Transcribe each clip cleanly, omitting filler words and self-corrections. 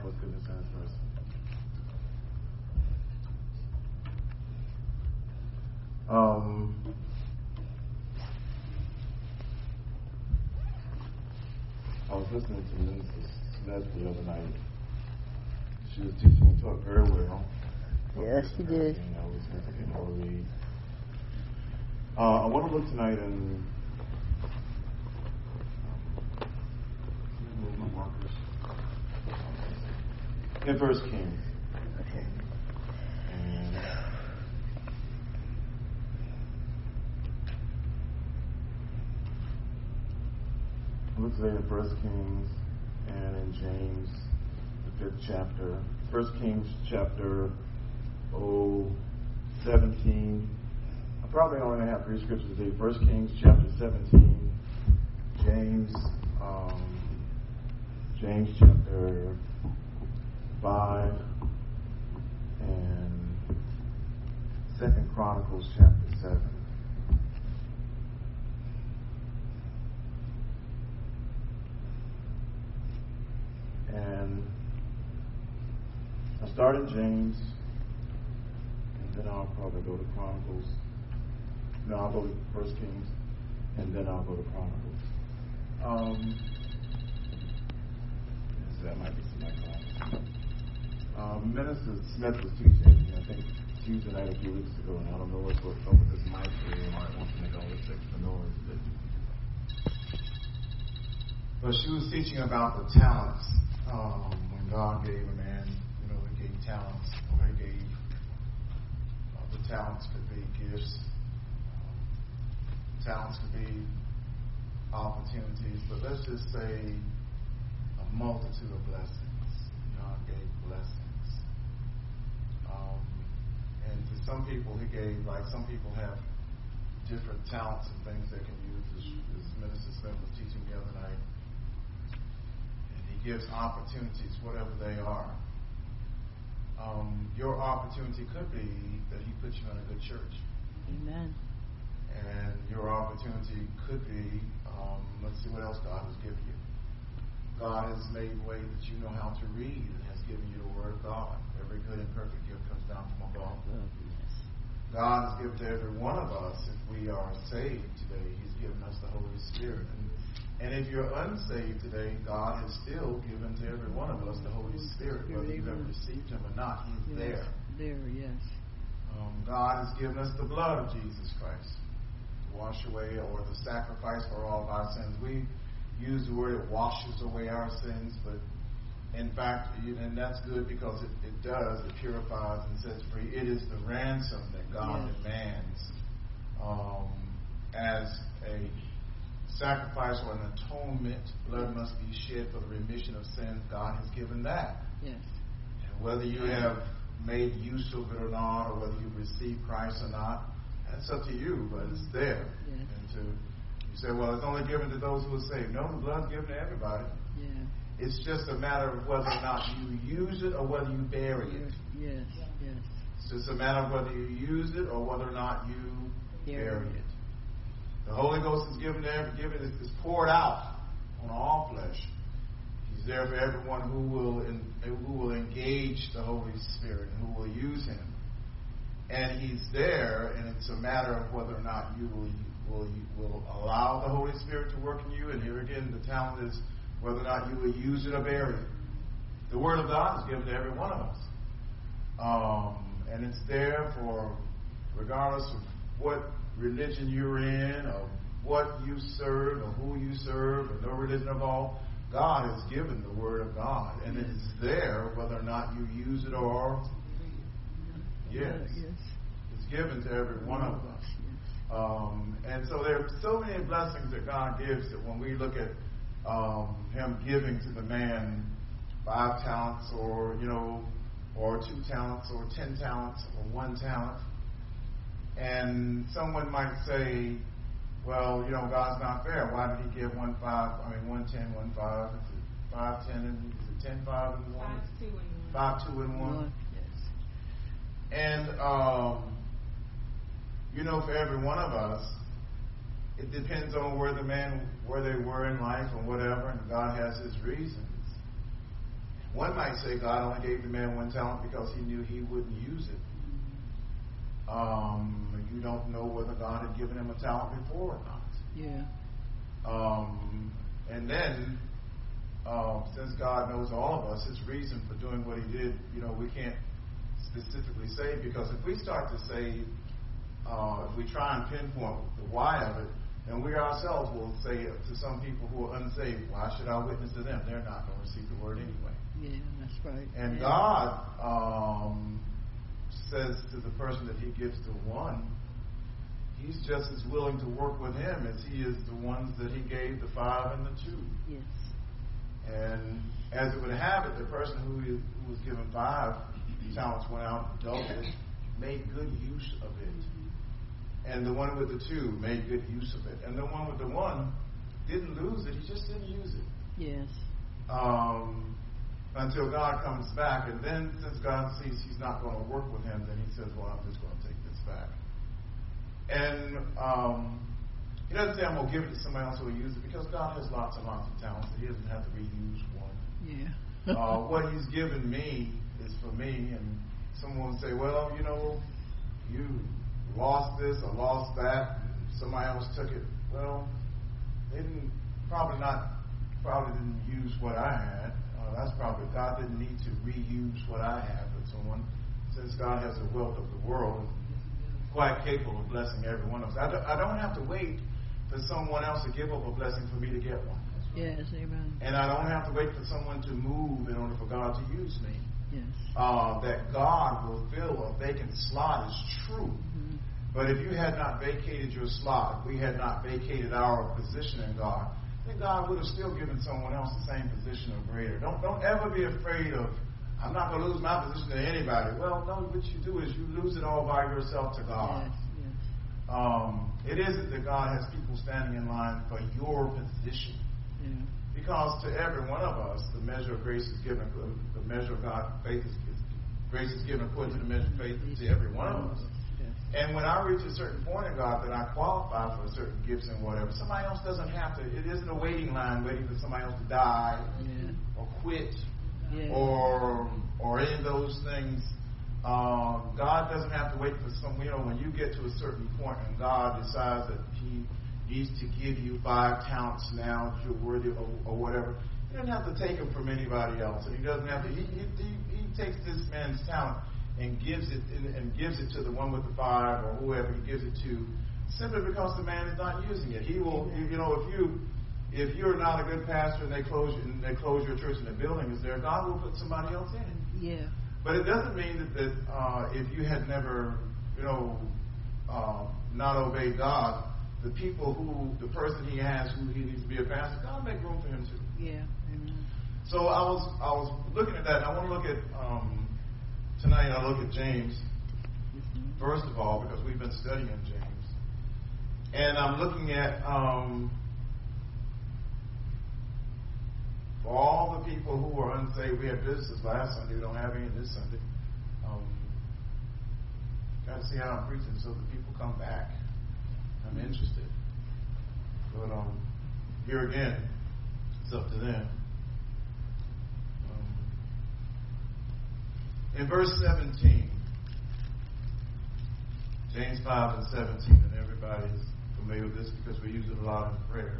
God's goodness and His mercy. I was listening to Mrs. Smith the other night. She was teaching and taught very well. Yes, she did. I was listening to her read. I want to look tonight in First Kings. Okay. And looks like in First Kings and in James, the 5th chapter. First Kings chapter 17. I probably only have 3 scriptures today. First Kings chapter 17, James chapter 5, and 2 Chronicles chapter 7. And I'll start in James, and then I'll probably go to Chronicles. No, I'll go to First Kings, and then I'll go to Chronicles. That might be some Minister Smith was teaching, I think, Tuesday night a few weeks ago, and I don't know what's up with this mic, so you might want to make all this extra noise. But she was teaching about the talents. When God gave a man, He gave talents, or He gave the talents could be gifts, talents could be opportunities, but let's just say a multitude of blessings. God gave blessings. And to some people, He gave, like some people have different talents and things they can use, as Minister Smith was teaching the other night. And He gives opportunities, whatever they are. Your opportunity could be that He puts you in a good church. Amen. And your opportunity could be, let's see what else God has given you. God has made way that you know how to read and has given you the Word of God. Every good and perfect gift comes down from above. God has given to every one of us, if we are saved today, He's given us the Holy Spirit. And if you're unsaved today, God has still given to every one of us the Holy Spirit, whether you have received Him or not. He's there. Yes. God has given us the blood of Jesus Christ to wash away, or the sacrifice for all of our sins. We use the word it washes away our sins, but in fact, and that's good because it does, it purifies and sets free. It is the ransom that God demands as a sacrifice or an atonement. Blood must be shed for the remission of sins. God has given that. Yes. And whether you have made use of it or not, or whether you've received Christ or not, that's up to you, but it's there. Yes. And you say, well, it's only given to those who are saved. No, the blood's given to everybody. Yeah. It's just a matter of whether or not you use it or whether you bury it. Yes. It's just a matter of whether you use it or whether or not you bury it. The Holy Ghost is given to everyone. It's poured out on all flesh. He's there for everyone who will engage the Holy Spirit and who will use Him. And He's there, and it's a matter of whether or not you will allow the Holy Spirit to work in you. And here again, the talent is whether or not you will use it or bury it. The Word of God is given to every one of us. And it's there for, regardless of what religion you're in, or what you serve, or who you serve, or no religion of all, God has given the Word of God. And it's there whether or not you use it or... Yes. It's given to every one of us. And so there are so many blessings that God gives that when we look at Him giving to the man 5 talents or 2 talents or 10 talents or 1 talent. And someone might say, well, God's not fair. Why did He give 1 10, 1 5? Is it 5 10 and is it 10 5 and 1? 5 2 and 1. And, for every one of us, it depends on where they were in life or whatever, and God has His reasons. One might say God only gave the man one talent because he knew he wouldn't use it. You don't know whether God had given him a talent before or not. Yeah. And then, since God knows all of us, his reason for doing what he did, we can't specifically say, because if we start to say, if we try and pinpoint the why of it, then we ourselves will say to some people who are unsaved, why should I witness to them? They're not going to receive the word anyway. Yeah, that's right. And God says to the person that he gives to one, he's just as willing to work with him as he is the ones that he gave, the 5 and the 2. Yes. And as it would have it, the person who was given 5 talents went out and doubled it, made good use of it. And the one with the 2 made good use of it. And the one with the 1 didn't lose it, he just didn't use it. Yes. Until God comes back, and then since God sees he's not going to work with him, then he says, well, I'm just going to take this back. And he doesn't say I'm going to give it to somebody else who will use it, because God has lots and lots of talents, so he doesn't have to reuse one. Yeah. What he's given me is for me, and someone will say, well, you lost this or lost that, and somebody else took it. Well, they probably didn't use what I had. That's probably, God didn't need to reuse what I have with someone, since God has the wealth of the world, quite capable of blessing every one of us. I don't have to wait for someone else to give up a blessing for me to get one. Yes, amen. And I don't have to wait for someone to move in order for God to use me. Yes. That God will fill a vacant slot is true. Mm-hmm. But if you had not vacated your slot, if we had not vacated our position in God, then God would have still given someone else the same position or greater. Don't ever be afraid of, I'm not going to lose my position to anybody. Well, no, what you do is you lose it all by yourself to God. Yes, yes. It isn't that God has people standing in line for your position. Yeah. Because to every one of us, the measure of grace is given, the measure of God's faith is grace is given according to the measure of faith to every one of us. And when I reach a certain point in God that I qualify for certain gifts and whatever, somebody else doesn't have to. It isn't a waiting line waiting for somebody else to die or quit or any of those things. God doesn't have to wait for some. When you get to a certain point and God decides that he needs to give you 5 talents now that you're worthy or whatever, he doesn't have to take them from anybody else. And he doesn't have to. He takes this man's talent and gives it to the one with the 5 or whoever he gives it to, simply because the man is not using it. He will, if you're not a good pastor and they close your church and the building is there, God will put somebody else in it. Yeah. But it doesn't mean that if you had never, not obeyed God, the person he has who he needs to be a pastor, God will make room for him too. Yeah. Amen. So I was looking at that, and I want to look at. Tonight I look at James, first of all, because we've been studying James. And I'm looking at, for all the people who are unsaved, we had visitors last Sunday, we don't have any this Sunday. Got to see how I'm preaching so that people come back. I'm interested. But here again, it's up to them. In verse 17, James 5 and 17, and everybody's familiar with this because we use it a lot in prayer.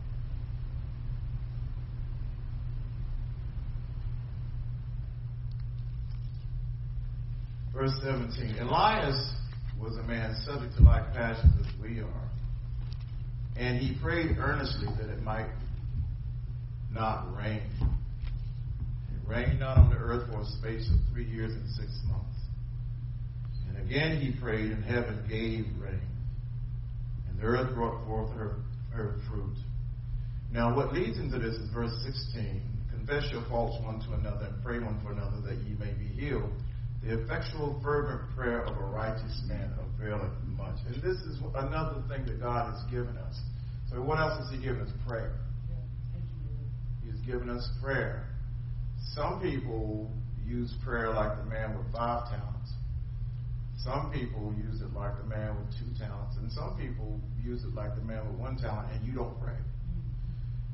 Verse 17, Elias was a man subject to like passions as we are, and he prayed earnestly that it might not rain. Rained not on the earth for a space of 3 years and 6 months. And again he prayed, and heaven gave rain, and the earth brought forth her fruit. Now what leads into this is verse 16. Confess your faults one to another, and pray one for another, that ye may be healed. The effectual fervent prayer of a righteous man availeth much. And this is another thing that God has given us. So what else has he given us? Prayer. He has given us prayer. Some people use prayer like the man with 5 talents. Some people use it like the man with 2 talents. And some people use it like the man with 1 talent, and you don't pray.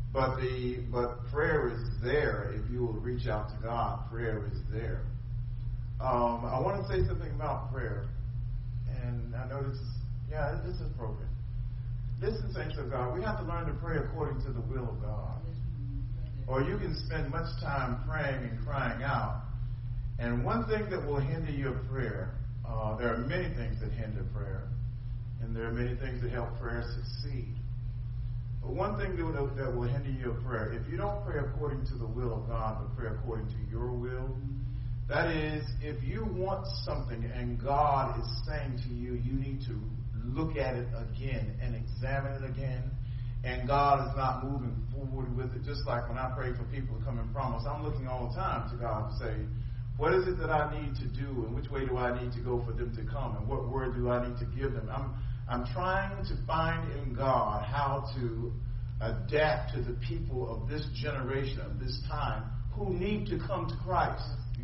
But prayer is there. If you will reach out to God, prayer is there. I want to say something about prayer. And I know this is appropriate. Listen, saints of God, we have to learn to pray according to the will of God. Or you can spend much time praying and crying out. And one thing that will hinder your prayer, there are many things that hinder prayer. And there are many things that help prayer succeed. But one thing that will hinder your prayer, if you don't pray according to the will of God, but pray according to your will, that is, if you want something and God is saying to you, you need to look at it again and examine it again, and God is not moving forward with it, just like when I pray for people to come and promise, I'm looking all the time to God to say, what is it that I need to do, and which way do I need to go for them to come, and what word do I need to give them? I'm trying to find in God how to adapt to the people of this generation, of this time, who need to come to Christ.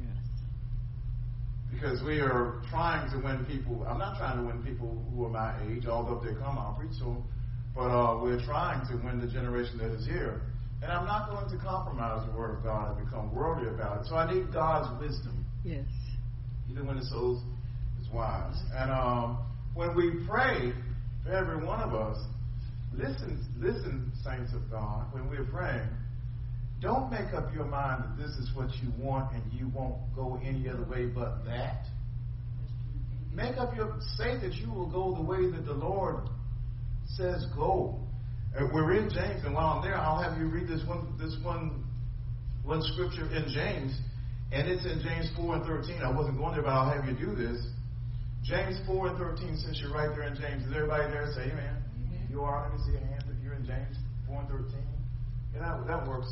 Because we are trying to win people. I'm not trying to win people who are my age, although if they come, I'll preach to them. But we're trying to win the generation that is here. And I'm not going to compromise the Word of God and become worldly about it. So I need God's wisdom. Yes. Even when the soul is wise. And when we pray for every one of us, listen, saints of God, when we're praying, don't make up your mind that this is what you want and you won't go any other way but that. Say that you will go the way that the Lord says go. We're in James, and while I'm there, I'll have you read this one scripture in James, and it's in James 4:13. I wasn't going there, but I'll have you do this. James 4:13, since you're right there in James. Is everybody there? Say amen. Amen. You are. Let me see a hand if you're in James 4:13. Yeah, that works.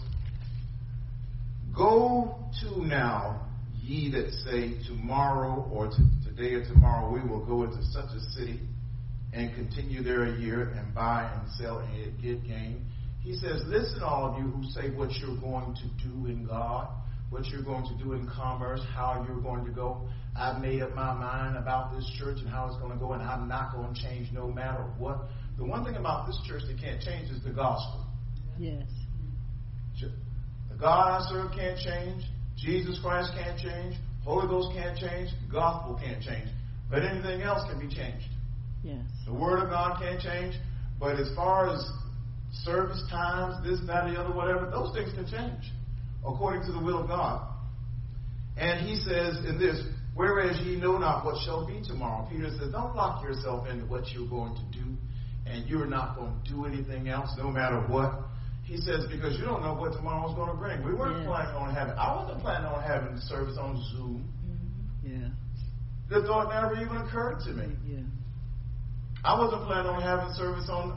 Go to now, ye that say tomorrow or today or tomorrow we will go into such a city and continue there a year and buy and sell and get gain. He says, listen, all of you who say what you're going to do in God, what you're going to do in commerce, how you're going to go. I've made up my mind about this church and how it's going to go, and I'm not going to change no matter what. The one thing about this church that can't change is the gospel. Yes. The God I serve can't change. Jesus Christ can't change. Holy Ghost can't change. The gospel can't change. But anything else can be changed. Yes. The Word of God can't change. But as far as service times, this, that, the other, whatever, those things can change according to the will of God. And he says in this, whereas ye know not what shall be tomorrow. Peter says, don't lock yourself into what you're going to do, and you're not going to do anything else, no matter what. He says, because you don't know what tomorrow's going to bring. We weren't planning on having, I wasn't planning on having service on Zoom. Yeah. The thought never even occurred to me. Yeah. I wasn't planning on having service on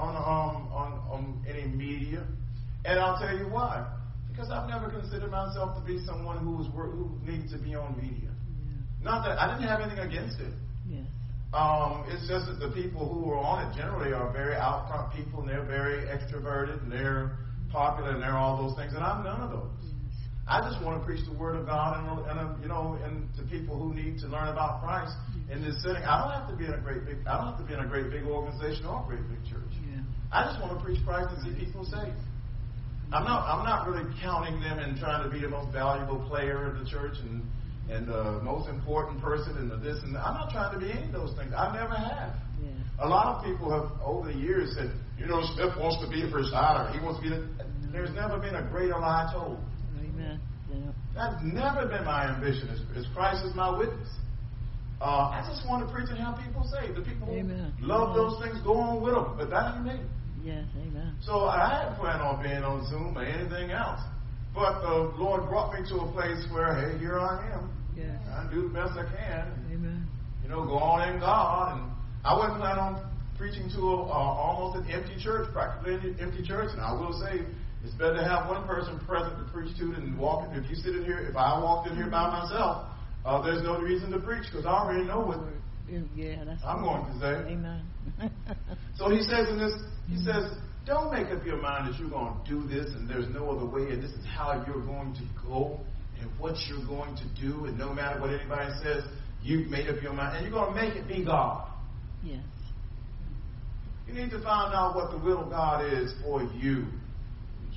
any media. And I'll tell you why. Because I've never considered myself to be someone who needed to be on media. Yeah. Not that I didn't have anything against it. Yes. It's just that the people who are on it generally are very out front people, and they're very extroverted, and they're popular, and they're all those things, and I'm none of those. Yes. I just want to preach the Word of God, and to people who need to learn about Christ in this setting. I don't have to be in a great big organization or a great big church. Yeah. I just want to preach Christ and see people saved. I'm not really counting them and trying to be the most valuable player in the church and the most important person and the this and that. I'm not trying to be any of those things. I never have. Yeah. A lot of people have over the years said, Smith wants to be a presider. He wants to be There's never been a greater lie told. Amen. Yeah. That's never been my ambition. As Christ is my witness. I just want to preach and have people saved. The people who love those things, go on with them. But that ain't me. Yes, amen. So I hadn't planned on being on Zoom or anything else. But the Lord brought me to a place where, hey, here I am. Yes. I do the best I can. Amen. Go on in God. And I wasn't planning on preaching to almost an empty church, practically an empty church. And I will say, it's better to have one person present to preach to than walk. If you sit in here, if I walked in here by myself, there's no reason to preach because I already know what I'm going to say. Amen. So he says in this, don't make up your mind that you're going to do this and there's no other way and this is how you're going to go and what you're going to do, and no matter what anybody says, you've made up your mind and you're going to make it be God. Yes. You need to find out what the will of God is for you.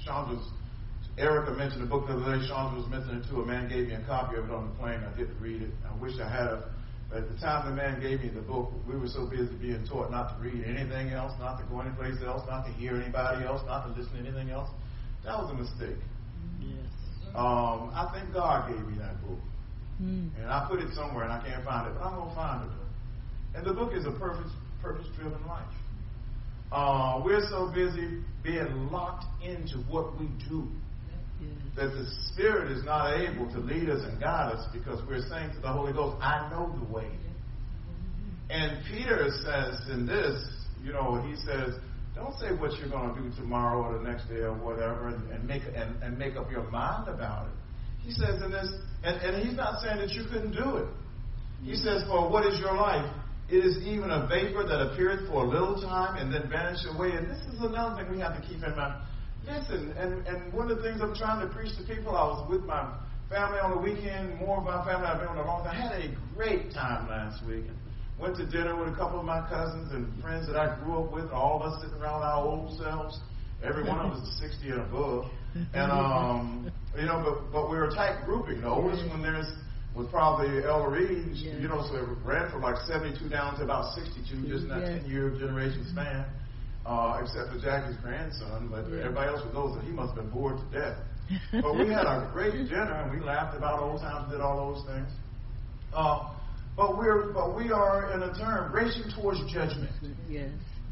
Erica mentioned the book the other day. Chandra was mentioning it too. A man gave me a copy of it on the plane. I didn't read it. I wish I had. But at the time the man gave me the book, we were so busy being taught not to read anything else, not to go anyplace else, not to hear anybody else, not to listen to anything else. That was a mistake. Yes. I think God gave me that book. And I put it somewhere and I can't find it, but I'm going to find it. And the book is a purpose-driven life. We're so busy being locked into what we do that the Spirit is not able to lead us and guide us because we're saying to the Holy Ghost, I know the way. And Peter says in this, he says, don't say what you're going to do tomorrow or the next day or whatever and make up your mind about it. He says in this, and he's not saying that you couldn't do it. He says, for what is your life? It is even a vapor that appeareth for a little time and then vanishes away. And this is another thing we have to keep in mind. Listen, and one of the things I'm trying to preach to people, I was with my family on the weekend, more of my family I've been with a long time. I had a great time last week. Went to dinner with a couple of my cousins and friends that I grew up with, all of us sitting around our old selves. Every one of us is 60 and above. And, but we were a tight grouping. The oldest one was probably Ella Reed, so it ran from like 72 down to about 62, just in that 10-year generation span. Except for Jackie's grandson, but everybody else with those, he must have been bored to death. But we had a great dinner, and we laughed about old times, did all those things. But we are in a term racing towards judgment. Yes.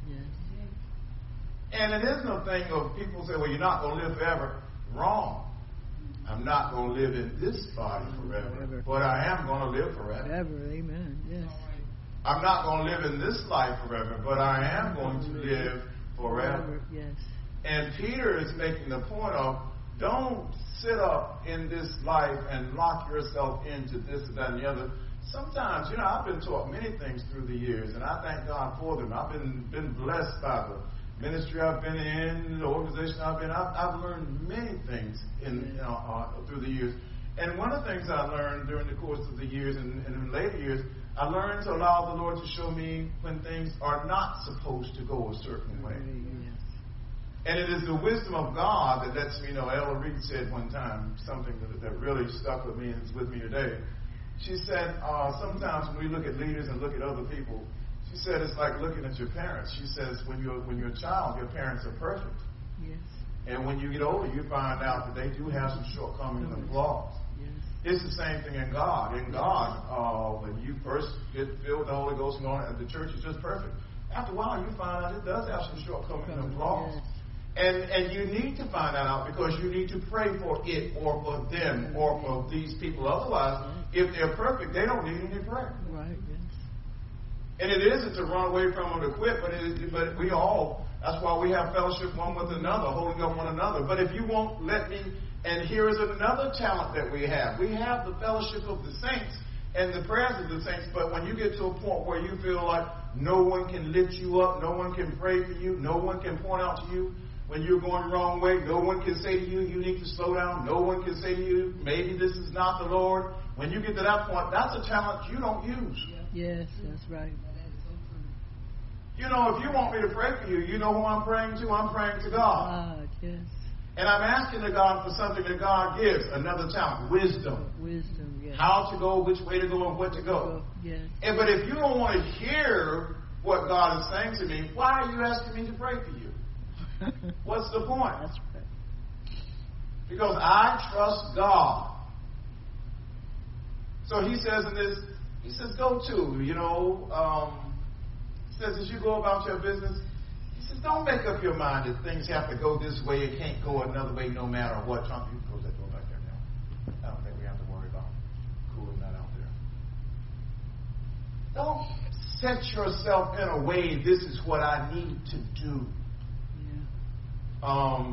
And it is no thing of people say, well, you're not going to live forever. Wrong. I'm not going to live in this body forever. But I am going to live forever. Forever, amen. Yes. I'm not going to live in this life forever, but I am going to live forever. Yes. And Peter is making the point of, don't sit up in this life and lock yourself into this and that and the other. Sometimes, I've been taught many things through the years, and I thank God for them. I've been blessed by the ministry I've been in, the organization I've been in. I've learned many things through the years. And one of the things I learned during the course of the years and in later years, I learned to allow the Lord to show me when things are not supposed to go a certain way. Yes. And it is the wisdom of God that lets me know. Ella Reed said one time something that really stuck with me and is with me today. She said, sometimes when we look at leaders and look at other people, she said it's like looking at your parents. She says when you're a child, your parents are perfect. Yes. And when you get older, you find out that they do have some shortcomings and flaws. It's the same thing in God. In God, when you first get filled with the Holy Ghost and the church is just perfect. After a while, you find out it does have some shortcomings and flaws. And you need to find that out because you need to pray for it or for them or for these people. Otherwise, if they're perfect, they don't need any prayer. Right, yes. And it isn't to run away from them to quit, but we all, that's why we have fellowship one with another, holding up one another. But if you won't let me... And here is another talent that we have. We have the fellowship of the saints and the prayers of the saints. But when you get to a point where you feel like no one can lift you up, no one can pray for you, no one can point out to you when you're going the wrong way, no one can say to you, you need to slow down, no one can say to you, maybe this is not the Lord. When you get to that point, that's a talent you don't use. Yes, that's right. If you want me to pray for you, you know who I'm praying to? I'm praying to God. Yes. And I'm asking to God for something that God gives, another talent, wisdom. Wisdom, yes. How to go, which way to go, and what to go. Yes. But if you don't want to hear what God is saying to me, why are you asking me to pray for you? What's the point? That's right. Because I trust God. So he says in this, he says, go to, he says, as you go about your business, he says, don't make up your mind that things have to go this way. It can't go another way no matter what. Trump, you can close that door back there now. I don't think we have to worry about cooling that out there. Don't set yourself in a way, this is what I need to do. Yeah.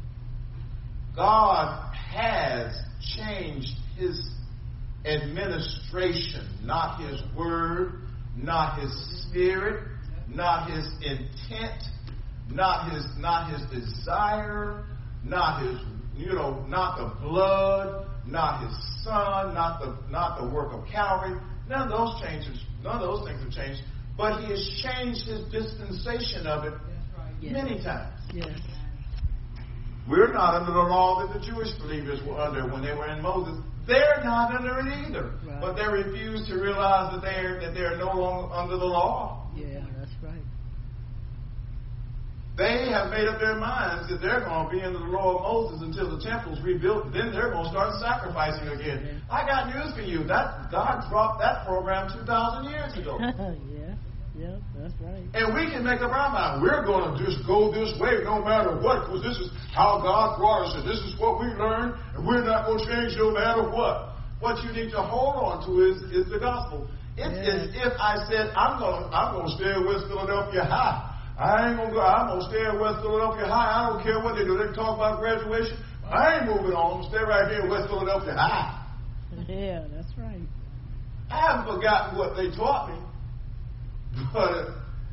God has changed his administration, not his word, not his spirit, not his intent, not his desire, not his not the blood, not his son, not the work of Calvary. None of those things have changed. But he has changed his dispensation of it many times. Yes. We're not under the law that the Jewish believers were under when they were in Moses. They're not under it either. Right. But they refuse to realize that they're no longer under the law. Yeah, that's right. They have made up their minds that they're going to be under the law of Moses until the temple's rebuilt. Then they're going to start sacrificing again. Yeah. I got news for you. That God dropped that program 2,000 years ago. Yeah, that's right. And we can make up our mind. We're going to just go this way no matter what, because this is how God brought us, and this is what we learned, and we're not going to change no matter what. What you need to hold on to is the gospel. It's as if I said, I'm going to stay at West Philadelphia High. I ain't going to go. I'm going to stay at West Philadelphia High. I don't care what they do. They can talk about graduation. I ain't moving on. I'm going to stay right here at West Philadelphia High. Yeah, that's right. I haven't forgotten what they taught me. But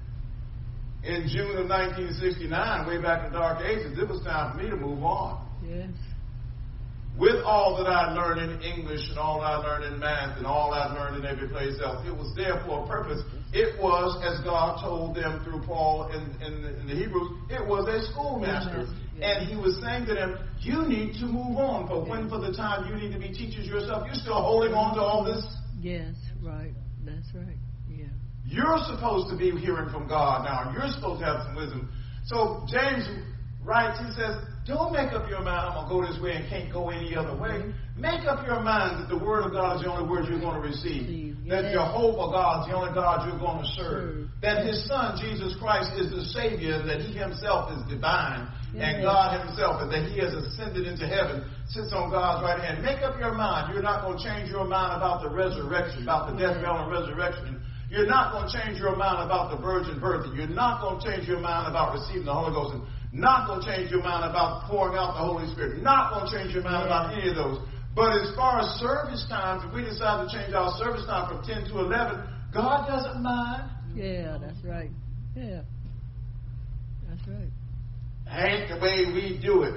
in June of 1969, way back in the Dark Ages, it was time for me to move on. Yes. With all that I learned in English and all I learned in math and all I learned in every place else, it was there for a purpose. It was, as God told them through Paul in the Hebrews, it was a schoolmaster. Yes. And he was saying to them, you need to move on. For when for the time you need to be teachers yourself, you're still holding on to all this. Yes, right. That's right. Yeah. You're supposed to be hearing from God now. You're supposed to have some wisdom. So James writes, he says, don't make up your mind, I'm going to go this way and can't go any other way. Make up your mind that the Word of God is the only Word you're going to receive. That Jehovah God is the only God you're going to serve. That His Son, Jesus Christ, is the Savior, that He Himself is divine. And God Himself, and that He has ascended into heaven, sits on God's right hand. Make up your mind. You're not going to change your mind about the resurrection, about the death, burial, and resurrection. You're not going to change your mind about the virgin birth. You're not going to change your mind about receiving the Holy Ghost. And not going to change your mind about pouring out the Holy Spirit. Not going to change your mind about any of those. But as far as service times, if we decide to change our service time from 10 to 11, God doesn't mind. Yeah, that's right. Yeah. That's right. Ain't the way we do it.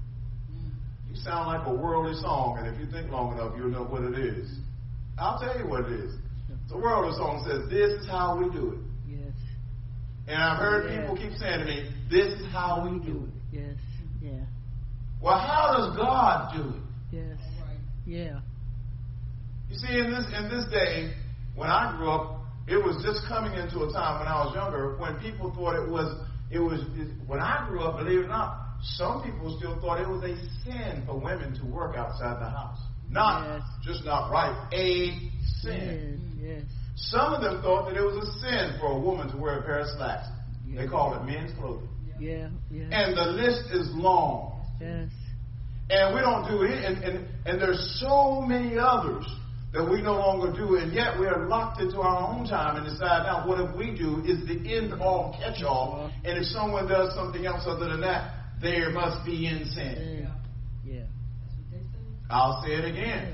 You sound like a worldly song, and if you think long enough, you'll know what it is. I'll tell you what it is. The worldly song says, this is how we do it. Yes. And I've heard people keep saying to me, this is how we do it. Yes. Yeah. Well, how does God do it? Yes. Yeah. You see, in this day, when I grew up, it was just coming into a time when I was younger when people thought it was when I grew up, believe it or not, some people still thought it was a sin for women to work outside the house. Just not right, a sin. Yes. Some of them thought that it was a sin for a woman to wear a pair of slacks. They called it men's clothing. Yeah. And the list is long. Yes. And we don't do it. And there's so many others that we no longer do. And yet we are locked into our own time and decide now whatever we do is the end all catch all. And if someone does something else other than that, there must be in sin. Yeah. I'll say it again.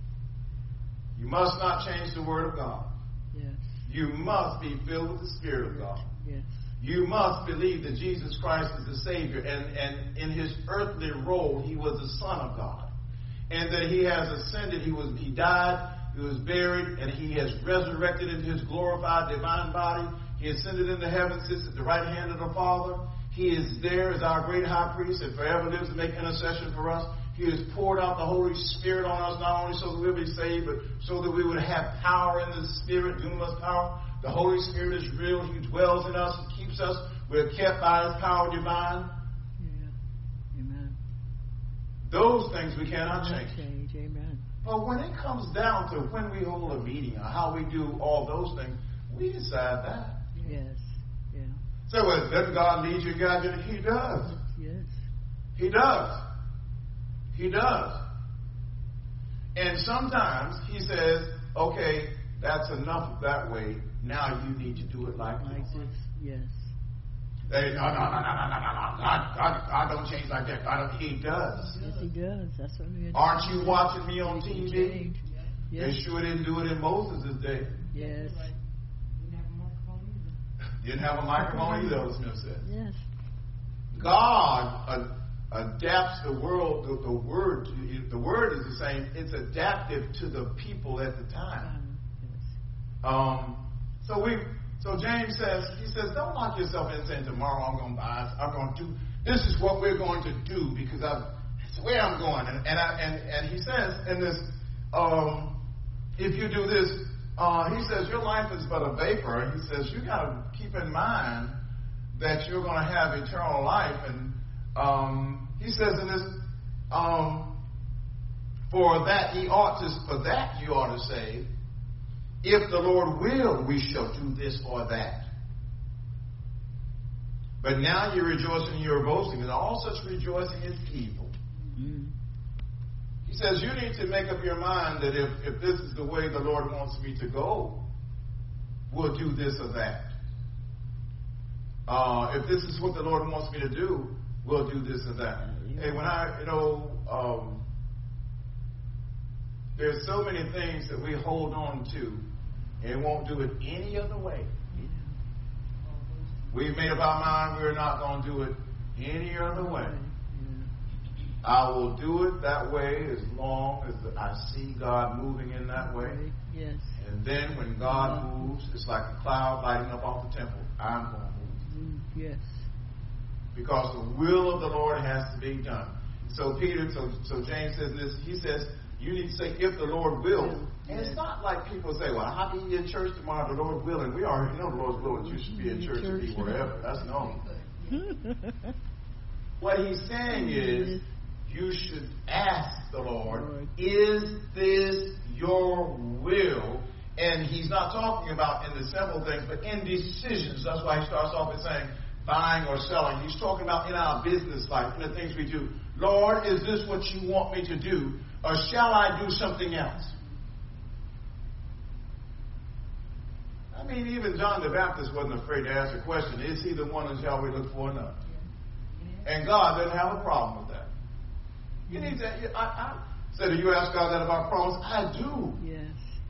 You must not change the Word of God. Yes. You must be filled with the Spirit of God. Yes. You must believe that Jesus Christ is the Savior, and in His earthly role, He was the Son of God, and that He has ascended. He died, He was buried, and He has resurrected into His glorified divine body. He ascended into heaven, sits at the right hand of the Father. He is there as our great high priest and forever lives to make intercession for us. He has poured out the Holy Spirit on us, not only so that we'll be saved, but so that we would have power in the Spirit, dunamis power. The Holy Spirit is real. He dwells in us. He keeps us. We're kept by His power divine. Yeah. Amen. Those things we cannot change. Amen. But when it comes down to when we hold a meeting or how we do all those things, we decide that. Yes. Yeah. So, doesn't God lead you, guide you? He does. Yes. He does. He does. And sometimes He says, okay, that's enough that way. Now you need to do it like this. Yes. No. God don't change like that. He does. Yes, He does. That's what we Aren't you watching me on TV? Yes. They sure didn't do it in Moses' day. Yes. Didn't have a microphone either, Smith said. Yes. God adapts the world. The word is the same. It's adaptive to the people at the time. So James says, he says, don't lock yourself in saying tomorrow I'm going to This is what we're going to do because it's the way I'm going. And he says in this, if you do this, he says your life is but a vapor. He says you got to keep in mind that you're going to have eternal life. And he says in this, for that you ought to say, if the Lord will, we shall do this or that. But now you're rejoicing and you're boasting, and all such rejoicing is evil. Mm-hmm. He says you need to make up your mind that if this is the way the Lord wants me to go, we'll do this or that. If this is what the Lord wants me to do, we'll do this or that. Hey, when there's so many things that we hold on to and won't do it any other way. We've made up our mind we're not going to do it any other way. I will do it that way as long as I see God moving in that way. Yes. And then when God moves, it's like a cloud lighting up off the temple. I'm going to move. Yes. Because the will of the Lord has to be done. So James says this. He says, you need to say, if the Lord will. And it's not like people say, well, how can you be in church tomorrow? The Lord will. And we already know the Lord's will. You should be in church and be wherever. That's known. What he's saying is, you should ask the Lord, is this your will? And he's not talking about in the simple things, but in decisions. That's why he starts off with saying, buying or selling. He's talking about in our business life, in the things we do. Lord, is this what you want me to do? Or shall I do something else? I mean, even John the Baptist wasn't afraid to ask the question, is he the one and shall we look for another? And God doesn't have a problem with that. You need to, I said, do you ask God that about promise? I do. Yes.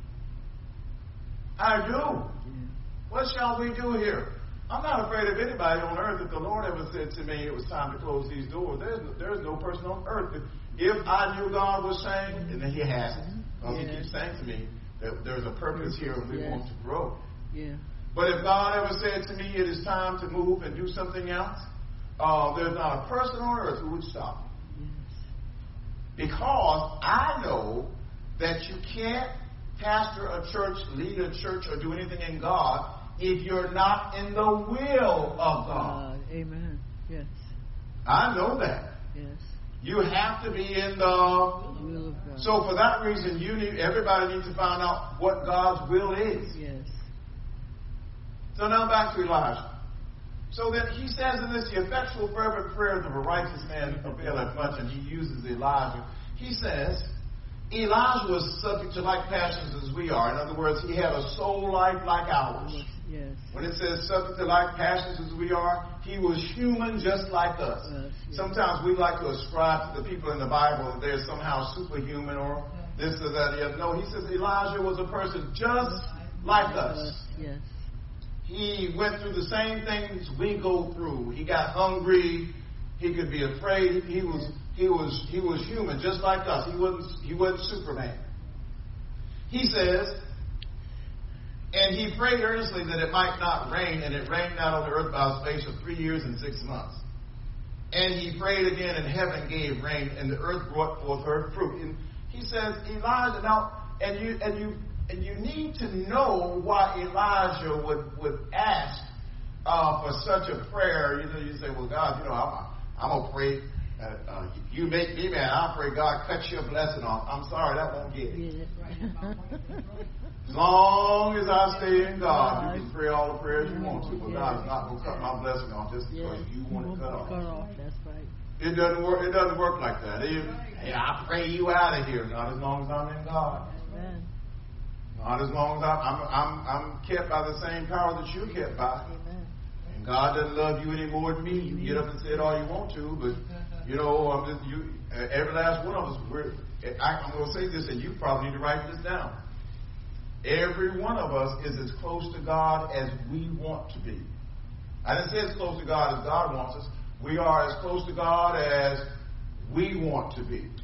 I do. Yes. What shall we do here? I'm not afraid of anybody on earth. If the Lord ever said to me it was time to close these doors, there's no person on earth. If I knew God was saying, and then he hasn't, because he keeps saying to me that there's a purpose here and we want to grow. Yeah. But if God ever said to me it is time to move and do something else, there's not a person on earth who would stop me. Because I know that you can't pastor a church, lead a church, or do anything in God if you're not in the will of God. Amen. Yes. I know that. Yes. You have to be in the will of God. So for that reason, everybody needs to find out what God's will is. Yes. So now back to Elijah. So then he says in this, the effectual fervent prayers of a righteous man availeth much, and he uses Elijah. He says, Elijah was subject to like passions as we are. In other words, he had a soul life like ours. Yes. When it says subject to like passions as we are, he was human just like us. Yes. Sometimes we like to ascribe to the people in the Bible that they're somehow superhuman or this or that. No, he says Elijah was a person just like us. Yes. He went through the same things we go through. He got hungry. He could be afraid. He was human, just like us. He wasn't Superman. He says, and he prayed earnestly that it might not rain, and it rained not on the earth by a space of 3 years and 6 months. And he prayed again, and heaven gave rain, and the earth brought forth her fruit. And he says, Elijah, now, and you need to know why Elijah would ask for such a prayer. You say, well, God, I'm going to pray. You make me mad. I'll pray God cut your blessing off. I'm sorry, that won't get it. As long as I stay in God, you can pray all the prayers you want to, but God is not going to cut my blessing off just because you want it cut off. That's right. It doesn't work. It doesn't work like that. Hey, I pray you out of here. Not as long as I'm in God. Amen. Not as long as I'm kept by the same power that you're kept by. Amen. And God doesn't love you any more than me. You can get up and say it all you want to, but every last one of us. I'm going to say this, and you probably need to write this down. Every one of us is as close to God as we want to be. I didn't say as close to God as God wants us. We are as close to God as we want to be.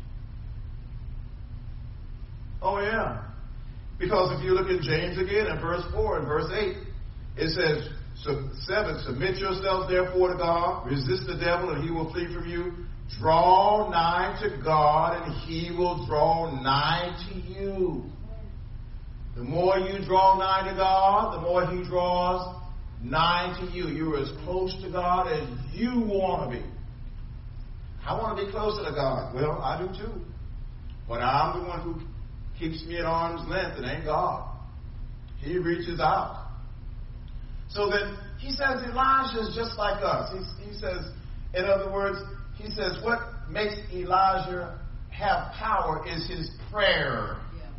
Oh, yeah. Because if you look in James again in verse 4 and verse 8, it says, So 7, submit yourselves therefore to God. Resist the devil and he will flee from you. Draw nigh to God and he will draw nigh to you. The more you draw nigh to God, the more he draws nigh to you. You're as close to God as you want to be. I want to be closer to God. Well, I do too. But I'm the one who keeps me at arm's length. It ain't God. He reaches out. So then he says Elijah is just like us. He says, in other words, he says what makes Elijah have power is his prayer.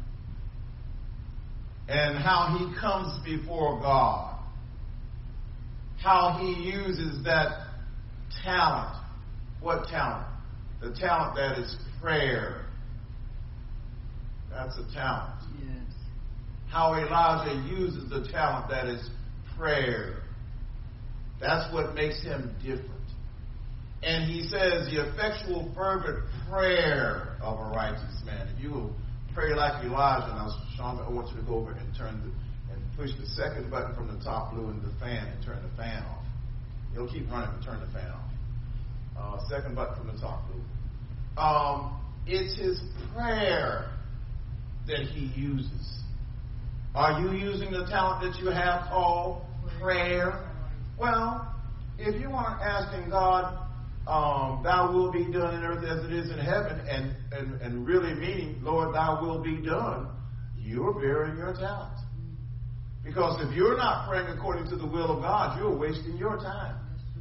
And how he comes before God. How he uses that talent. What talent? The talent that is prayer. That's a talent. Yes. How Elijah uses the talent that is prayer. That's what makes him different. And he says the effectual fervent prayer of a righteous man. If you will pray like Elijah, now Sean, I want you to go over and push the second button from the top blue into the fan and turn the fan off. You'll keep running and turn the fan off. Second button from the top blue. It's his prayer that he uses. Are you using the talent that you have called prayer? Well, if you aren't asking God, thy will be done in earth as it is in heaven, and really meaning, Lord, thy will be done, you're burying your talent. Because if you're not praying according to the will of God, you're wasting your time.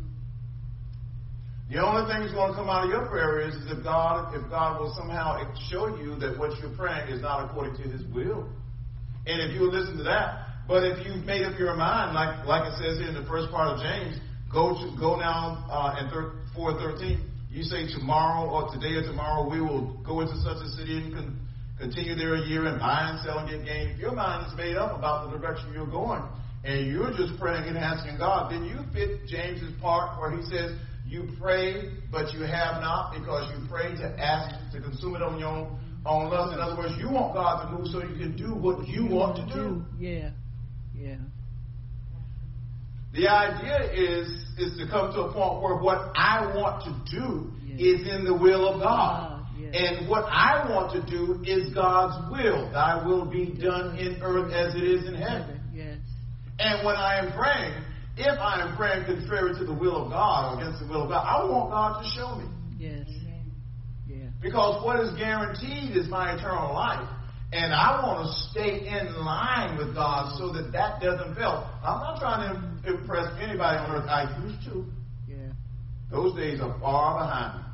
The only thing that's going to come out of your prayer is if God will somehow show you that what you're praying is not according to his will. And if you listen to that, but if you've made up your mind, like it says here in the first part of James, go now in 4:13, you say tomorrow or today or tomorrow we will go into such a city and continue there a year and buy and sell and get gain. If your mind is made up about the direction you're going and you're just praying and asking God, then you fit James's part where he says you pray but you have not because you pray to ask to consume it on your own lust. In other words, you want God to move so you can do what you want to do. Yeah. The idea is to come to a point where what I want to do is in the will of God. And what I want to do is God's will. Thy will be done in earth as it is in heaven. Yes. And when I am praying, if I am praying contrary to the will of God or against the will of God, I want God to show me. Yes. Yeah. Because what is guaranteed is my eternal life. And I want to stay in line with God so that doesn't fail. I'm not trying to impress anybody on earth. I used to. Yeah. Those days are far behind me.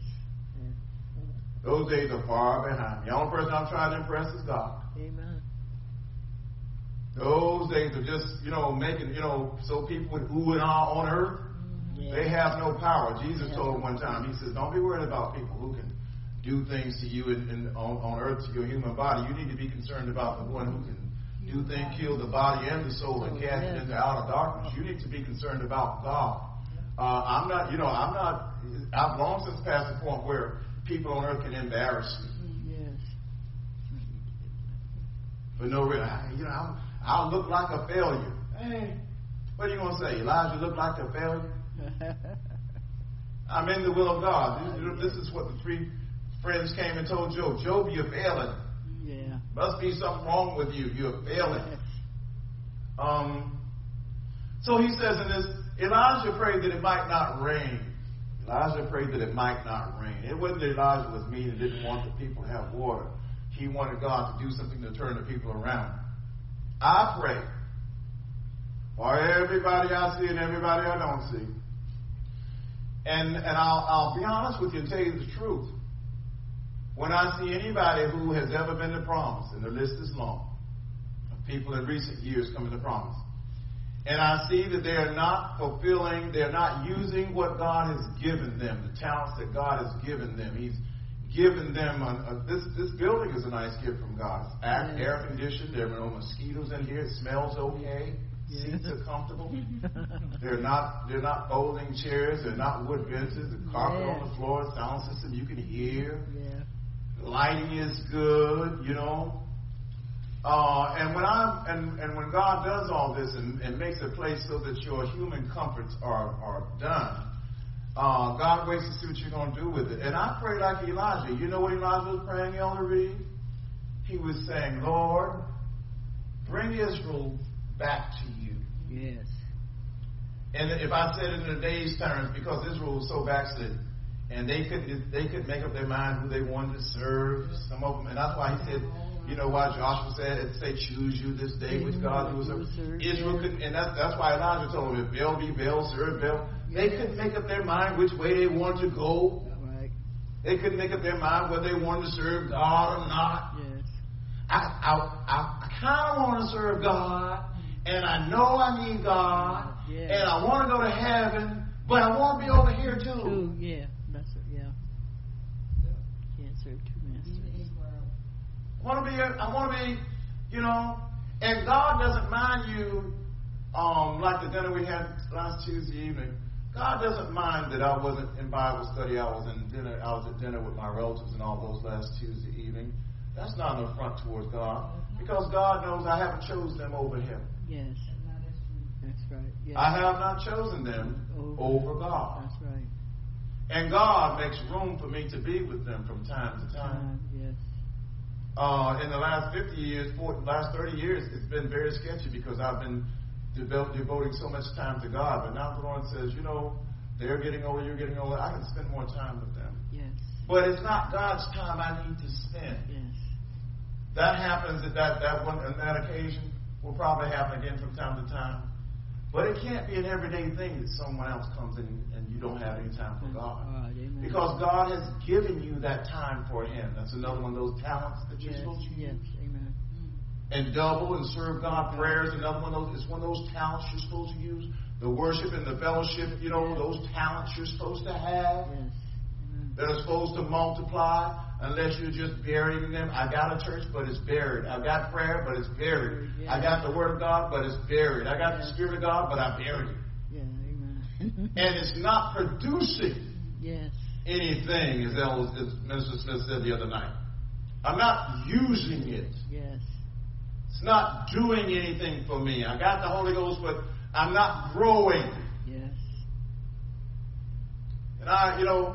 Those days are far behind me. The only person I'm trying to impress is God. Amen. Those days are just, making, so people would ooh and ah on earth. Yeah. They have no power. Jesus told one time, he says, don't be worried about people who can do things to you on earth to your human body. You need to be concerned about the one who can do things, kill the body and the soul and cast it into outer darkness. You need to be concerned about God. I've long since passed the point where people on earth can embarrass me. Yes. For no reason. I'll look like a failure. Hey, what are you going to say? Elijah looked like a failure? I'm in the will of God. This is what the three friends came and told Job. Job, you're failing. Yeah. Must be something wrong with you. You're failing. So he says in this, Elijah prayed that it might not rain. Elijah prayed that it might not rain. It wasn't that Elijah was mean and didn't want the people to have water. He wanted God to do something to turn the people around. I pray for everybody I see and everybody I don't see. And I'll be honest with you and tell you the truth. When I see anybody who has ever been to promise, and the list is long, of people in recent years coming to promise, and I see that they are not fulfilling, they're not using what God has given them, the talents that God has given them. He's given them, this building is a nice gift from God. It's air conditioned, there are no mosquitoes in here, it smells okay, seats are comfortable. They're not folding chairs, they're not wood benches, the carpet on the floor, sound system you can hear. The lighting is good, And when God does all this and makes a place so that your human comforts are done, God waits to see what you're going to do with it. And I pray like Elijah. You know what Elijah was praying, Elder Reed? He was saying, Lord, bring Israel back to you. Yes. And if I said it in today's terms, because Israel was so backslid, and they could make up their mind who they wanted to serve, some of them, and that's why he said, you know why Joshua said, say, choose you this day which God will serve. Israel couldn't, and that's why Elijah told them, if Baal be Baal, serve Baal. They couldn't make up their mind which way they wanted to go. Right. They couldn't make up their mind whether they wanted to serve God or not. Yes. I kind of want to serve God, and I know I need God, and I want to go to heaven, but I want to be over here too. Yeah, that's it. Yeah. Can't serve two masters. I want to be, you know, and God doesn't mind you, like the dinner we had last Tuesday evening. God doesn't mind that I wasn't in Bible study. I was at dinner with my relatives and all those last Tuesday evening. That's not an affront towards God, because God knows I haven't chosen them over Him. Yes, that's right. Yes. I have not chosen them over God. That's right. And God makes room for me to be with them from time to time. Yes. In the last 50 years, last 30 years, it's been very sketchy because I've been devoting so much time to God. But now the Lord says, you know, they're getting older, you're getting older. I can spend more time with them. Yes. But it's not God's time I need to spend. Yes. That happens at that one, on that occasion. Will probably happen again from time to time. But it can't be an everyday thing that someone else comes in and you don't have any time for God. Right, because God has given you that time for Him. That's another one of those talents that you're supposed to use. Yes, amen. And double and serve God prayers. Another one of those, it's one of those talents you're supposed to use. The worship and the fellowship, you know, those talents you're supposed to have. Yes. That are supposed to multiply unless you're just burying them. I got a church, but it's buried. I got prayer, but it's buried. I got the Word of God, but it's buried. I got the Spirit of God, but I buried it. Yeah, amen. And it's not producing anything, as Minister Smith said the other night. I'm not using it. Yes. It's not doing anything for me. I got the Holy Ghost, but I'm not growing. Yes. And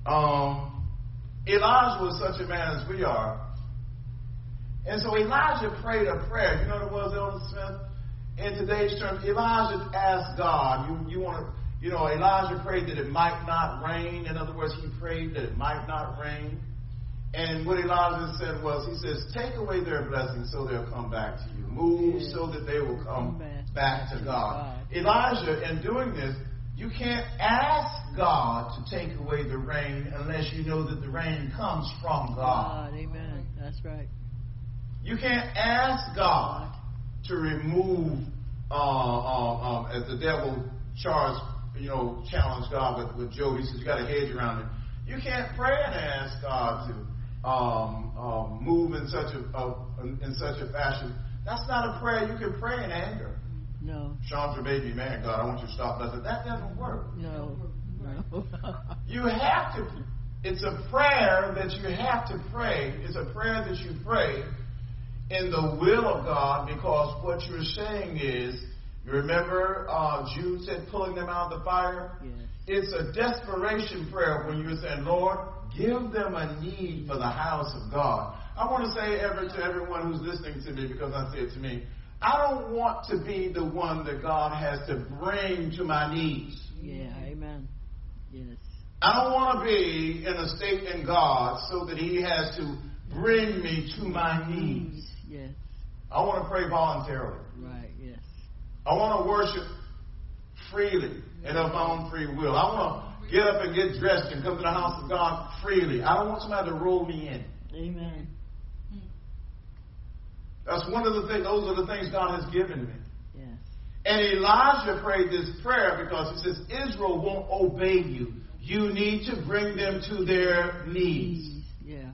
Elijah was such a man as we are. And so Elijah prayed a prayer. You know what it was, Elder Smith? In today's terms, Elijah asked God, Elijah prayed that it might not rain. In other words, he prayed that it might not rain. And what Elijah said was, he says, take away their blessings so they'll come back to you. Move so that they will come back to God. Elijah, in doing this, you can't ask God to take away the rain unless you know that the rain comes from God. Amen. That's right. You can't ask God to remove, as the devil challenged God with Job. He says, you got a hedge around it. You can't pray and ask God to move in such a fashion. That's not a prayer you can pray in anger. No. Chandra made me mad, God, I want you to stop that. That doesn't work. No. You have to, it's a prayer that you have to pray. It's a prayer that you pray in the will of God, because what you're saying is, you remember Jude said pulling them out of the fire? Yes. It's a desperation prayer when you're saying, Lord, give them a need for the house of God. I want to say to everyone who's listening to me, because I say it to me, I don't want to be the one that God has to bring to my knees. Yeah, amen. Yes. I don't want to be in a state in God so that He has to bring me to my knees. Yes. I want to pray voluntarily. Right, yes. I want to worship freely and of my own free will. I want to get up and get dressed and come to the house of God freely. I don't want somebody to roll me in. Amen. That's one of the things, those are the things God has given me. Yes. And Elijah prayed this prayer because he says, Israel won't obey you. You need to bring them to their knees. Yeah.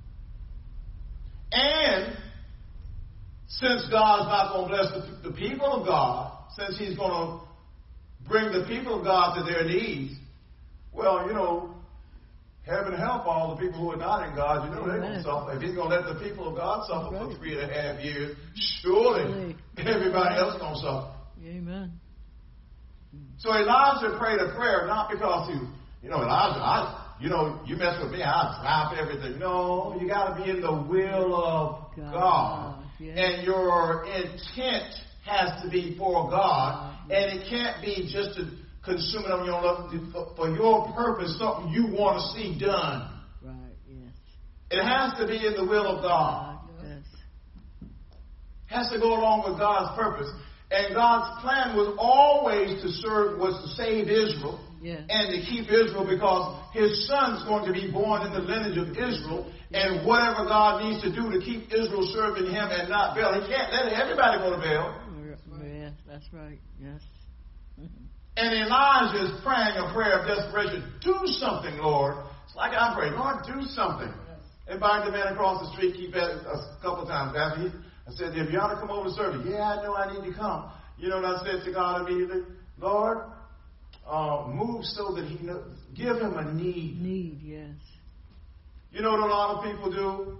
And since God's not going to bless the people of God, since He's going to bring the people of God to their knees, well, Heaven help all the people who are not in God. You know they're going to suffer. If he's going to let the people of God suffer for 3.5 years, surely everybody else going to suffer. Amen. So Elijah prayed a prayer not because Elijah, you mess with me, I'll drop everything. No, you got to be in the will of God. Yes. And your intent has to be for God. And it can't be just to consume it on your own, for your purpose, something you want to see done. Right, yes. It has to be in the will of God. Yes. It has to go along with God's purpose. And God's plan was always to save Israel. Yes. And to keep Israel, because his son's going to be born in the lineage of Israel, and whatever God needs to do to keep Israel serving him and not Baal, he can't let everybody go to Baal. Yes, that's right. Yes. And Elijah is praying a prayer of desperation. Do something, Lord. It's like I pray, Lord, do something. Invite the man across the street, keep at a couple of times. After I said, if you ought to come over to service. Yeah, I know I need to come. You know what I said to God immediately? Lord, move so that he knows. Give him a need. Need, yes. You know what a lot of people do?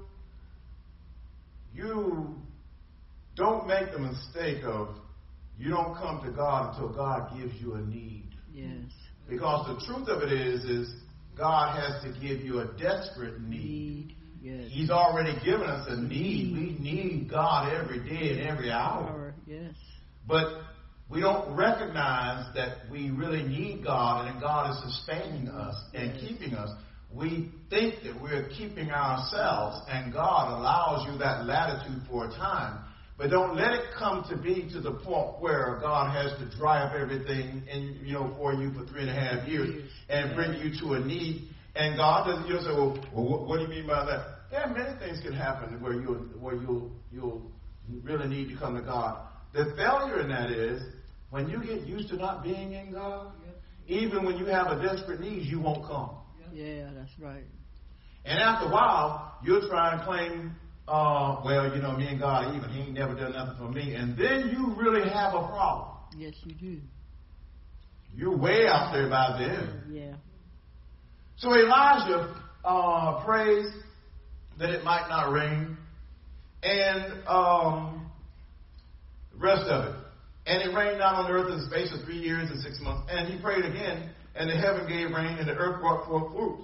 You don't make the mistake of you don't come to God until God gives you a need. Yes. Because the truth of it is God has to give you a desperate need. Yes. He's already given us a need. We need God every day and every hour. Yes. But we don't recognize that we really need God and that God is sustaining us and keeping us. We think that we're keeping ourselves, and God allows you that latitude for a time. But don't let it come to be to the point where God has to dry up everything for you for 3.5 years and bring you to a need. And God doesn't. You'll say, well, what do you mean by that? There are many things can happen where you'll really need to come to God. The failure in that is when you get used to not being in God. Even when you have a desperate need, you won't come. Yeah, that's right. And after a while, you'll try and claim, me and God even. He ain't never done nothing for me. And then you really have a problem. Yes, you do. You're way out there by then. Yeah. So Elijah prays that it might not rain. And the rest of it. And it rained not on the earth in the space of 3 years and 6 months. And he prayed again, and the heaven gave rain, and the earth brought forth fruit.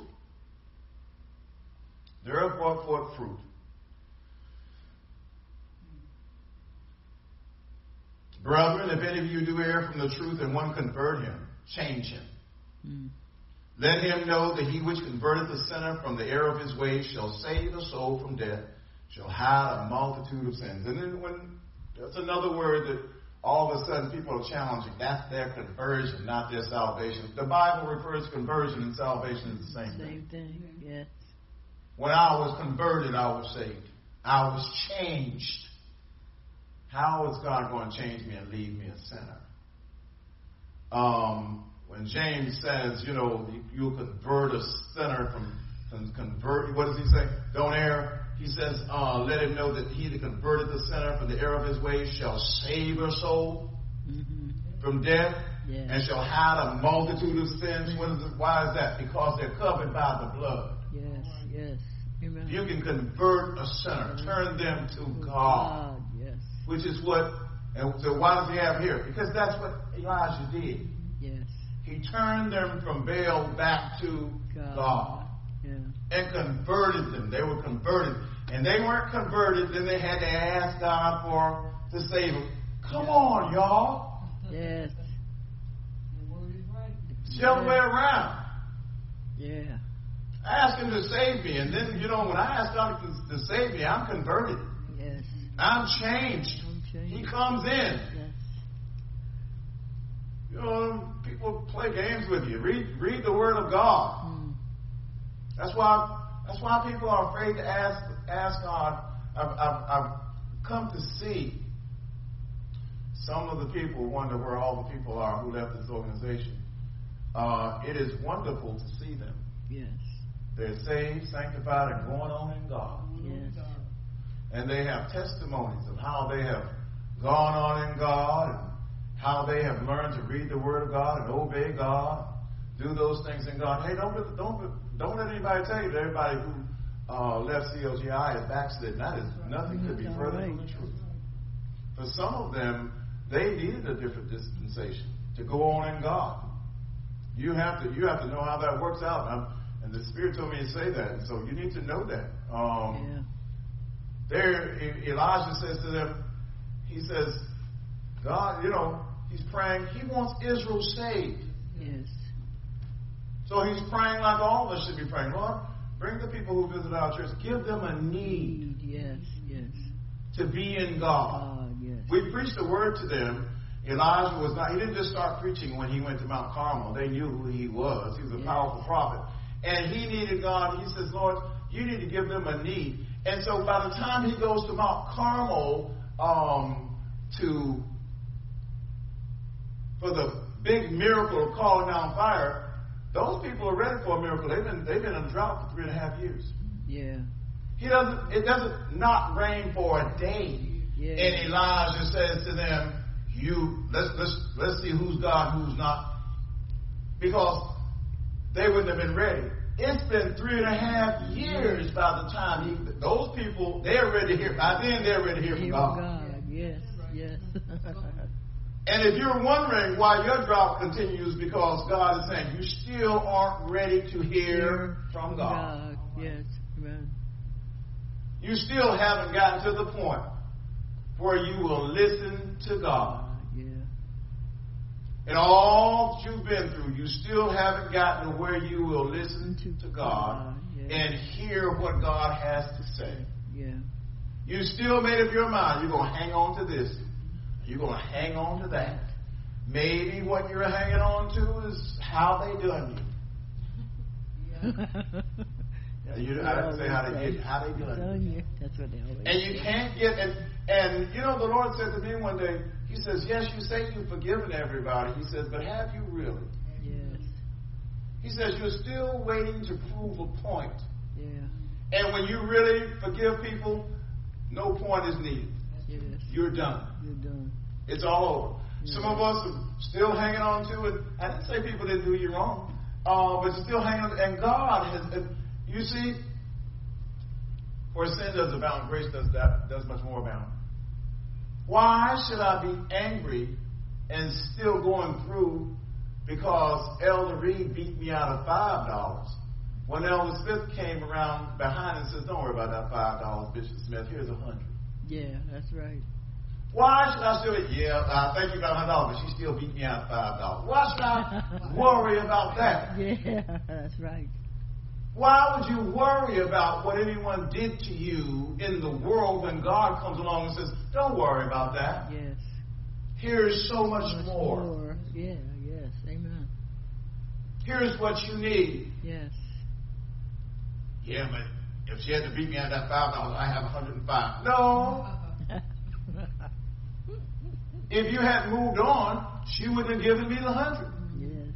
The earth brought forth fruit. Brethren, if any of you do err from the truth and one convert him, change him. Let him know that he which converteth the sinner from the error of his ways shall save a soul from death, shall hide a multitude of sins. And then that's another word that all of a sudden people are challenging. That's their conversion, not their salvation. The Bible refers to conversion and salvation as the same thing. Same thing, yes. When I was converted, I was saved. I was changed. How is God going to change me and leave me a sinner? When James says, you'll convert a sinner from convert, what does he say? Don't err. He says, let him know that he that converted the sinner from the error of his ways shall save her soul from death and shall hide a multitude of sins. Why is that? Because they're covered by the blood. Yes. Amen. You can convert a sinner, turn them to God. Yes. Which is what, and so why does he have here? Because that's what Elijah did. Yes. He turned them from Baal back to God. Yeah. And converted them. They were converted. And they weren't converted, then they had to ask God to save them. Come on, y'all. Yes. It's the other way around. Yeah. I asked him to save me, and then, when I ask God to save me, I'm converted. Yes. I'm changed. He comes in. Yes. People play games with you. Read the Word of God. That's why people are afraid to ask God. I've come to see some of the people wonder where all the people are who left this organization. It is wonderful to see them. Yes. They're saved, sanctified, and going on in God. Yes. And they have testimonies of how they have gone on in God and how they have learned to read the Word of God and obey God. do those things in God. Hey, don't let anybody tell you that everybody who left CLGI is backslidden. That is nothing could be further from the truth. For some of them, they needed a different dispensation to go on in God. You have to know how that works out. And the Spirit told me to say that. And so you need to know that. There, Elijah says to them, he says, God, he's praying. He wants Israel saved. Yes. So he's praying like all of us should be praying. Lord, bring the people who visit our church. Give them a need. Yes, yes. To be in God. Yes. We preached the word to them. Elijah was not, he didn't just start preaching when he went to Mount Carmel. They knew who he was. He was a powerful prophet. And he needed God. He says, Lord, you need to give them a need. And so by the time he goes to Mount Carmel for the big miracle of calling down fire, those people are ready for a miracle. They've been in a drought for 3.5 years. Yeah. It doesn't not rain for a day. Yeah. And Elijah says to them, let's see who's God, who's not. Because they wouldn't have been ready. It's been 3.5 years by the time those people, they're ready to hear. By then, they're ready to hear from God. Yes, yes. And if you're wondering why your drought continues, because God is saying you still aren't ready to hear from God. Yes, amen. You still haven't gotten to the point where you will listen to God. And all that you've been through, you still haven't gotten to where you will listen to God and hear what God has to say. Yeah. You still made up your mind. You're going to hang on to this. You're going to hang on to that. Maybe what you're hanging on to is how they done you. I have to say how they done you. That's what they always and you can't get and the Lord said to me one day, He says, yes, you say you've forgiven everybody. He says, but have you really? Yes. He says, you're still waiting to prove a point. Yeah. And when you really forgive people, no point is needed. Yes. You're done. You're done. It's all over. Yeah. Some of us are still hanging on to it. I didn't say people didn't do you wrong, but you're still hanging on. And God has, you see, where sin does abound, grace does much more abound. Why should I be angry and still going through because Elder Reed beat me out of $5 when Elder Smith came around behind and says, don't worry about that $5, Bishop Smith, here's $100. Yeah, that's right. Why should I still, thank you about $100, but she still beat me out of $5. Why should I worry about that? Yeah, that's right. Why would you worry about what anyone did to you in the world when God comes along and says, don't worry about that. Yes. Here's so much more. Yeah, yes. Amen. Here's what you need. Yes. Yeah, but if she had to beat me out of that $5, I have $105. No. If you had moved on, she wouldn't have given me the $100. Yes.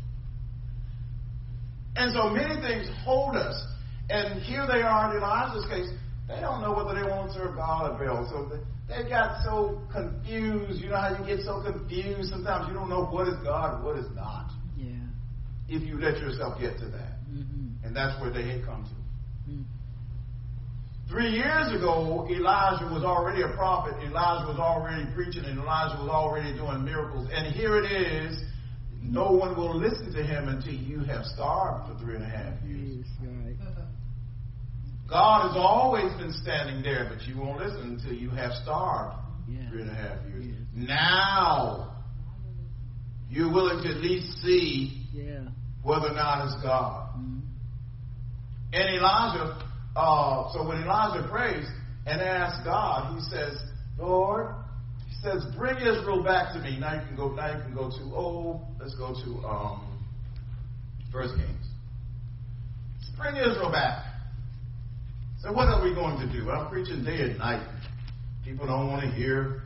And so many things hold us. And here they are in Elijah's case. They don't know whether they want to serve God or Baal. So they got so confused. You know how you get so confused? Sometimes you don't know what is God, what is not. Yeah. If you let yourself get to that. Mm-hmm. And that's where they had come to. Mm. 3 years ago, Elijah was already a prophet. Elijah was already preaching. And Elijah was already doing miracles. And here it is. No one will listen to him until you have starved for 3.5 years. Yes, right. God has always been standing there, but you won't listen until you have starved 3.5 years. Yes. Now, you're willing to at least see whether or not it's God. Mm-hmm. And Elijah, so when Elijah prays and asks God, he says, Lord, he says, bring Israel back to me. Now you can go to, let's go to 1 Kings. Bring Israel back. So what are we going to do? I'm preaching day and night. People don't want to hear.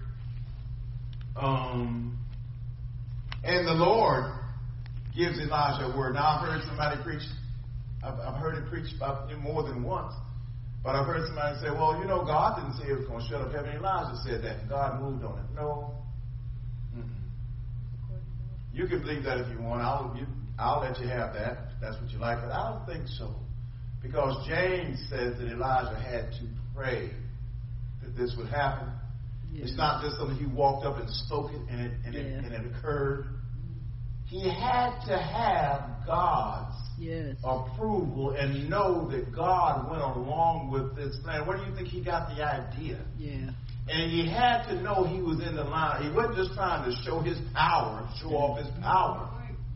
And the Lord gives Elijah a word. Now I've heard somebody preach. I've heard it preached more than once. But I've heard somebody say, well, God didn't say it was going to shut up heaven. Elijah said that, and God moved on it. No. Mm-mm. You can believe that if you want. I'll let you have that if that's what you like, but I don't think so. Because James says that Elijah had to pray that this would happen. Yeah. It's not just something he walked up and spoke it and it occurred. He had to have God's approval and know that God went along with this plan. Where do you think he got the idea? Yeah. And he had to know he was in the line. He wasn't just trying to show his power, show off his power.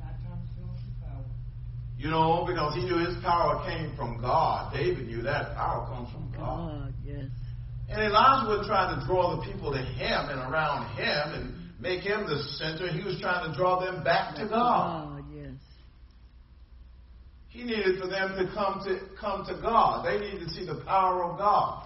You know, because he knew his power came from God. David knew that power comes from God. Yes. And Elijah wasn't trying to draw the people to him and around him and make him the center. He was trying to draw them back to God. Yes. He needed for them to come to God. They needed to see the power of God.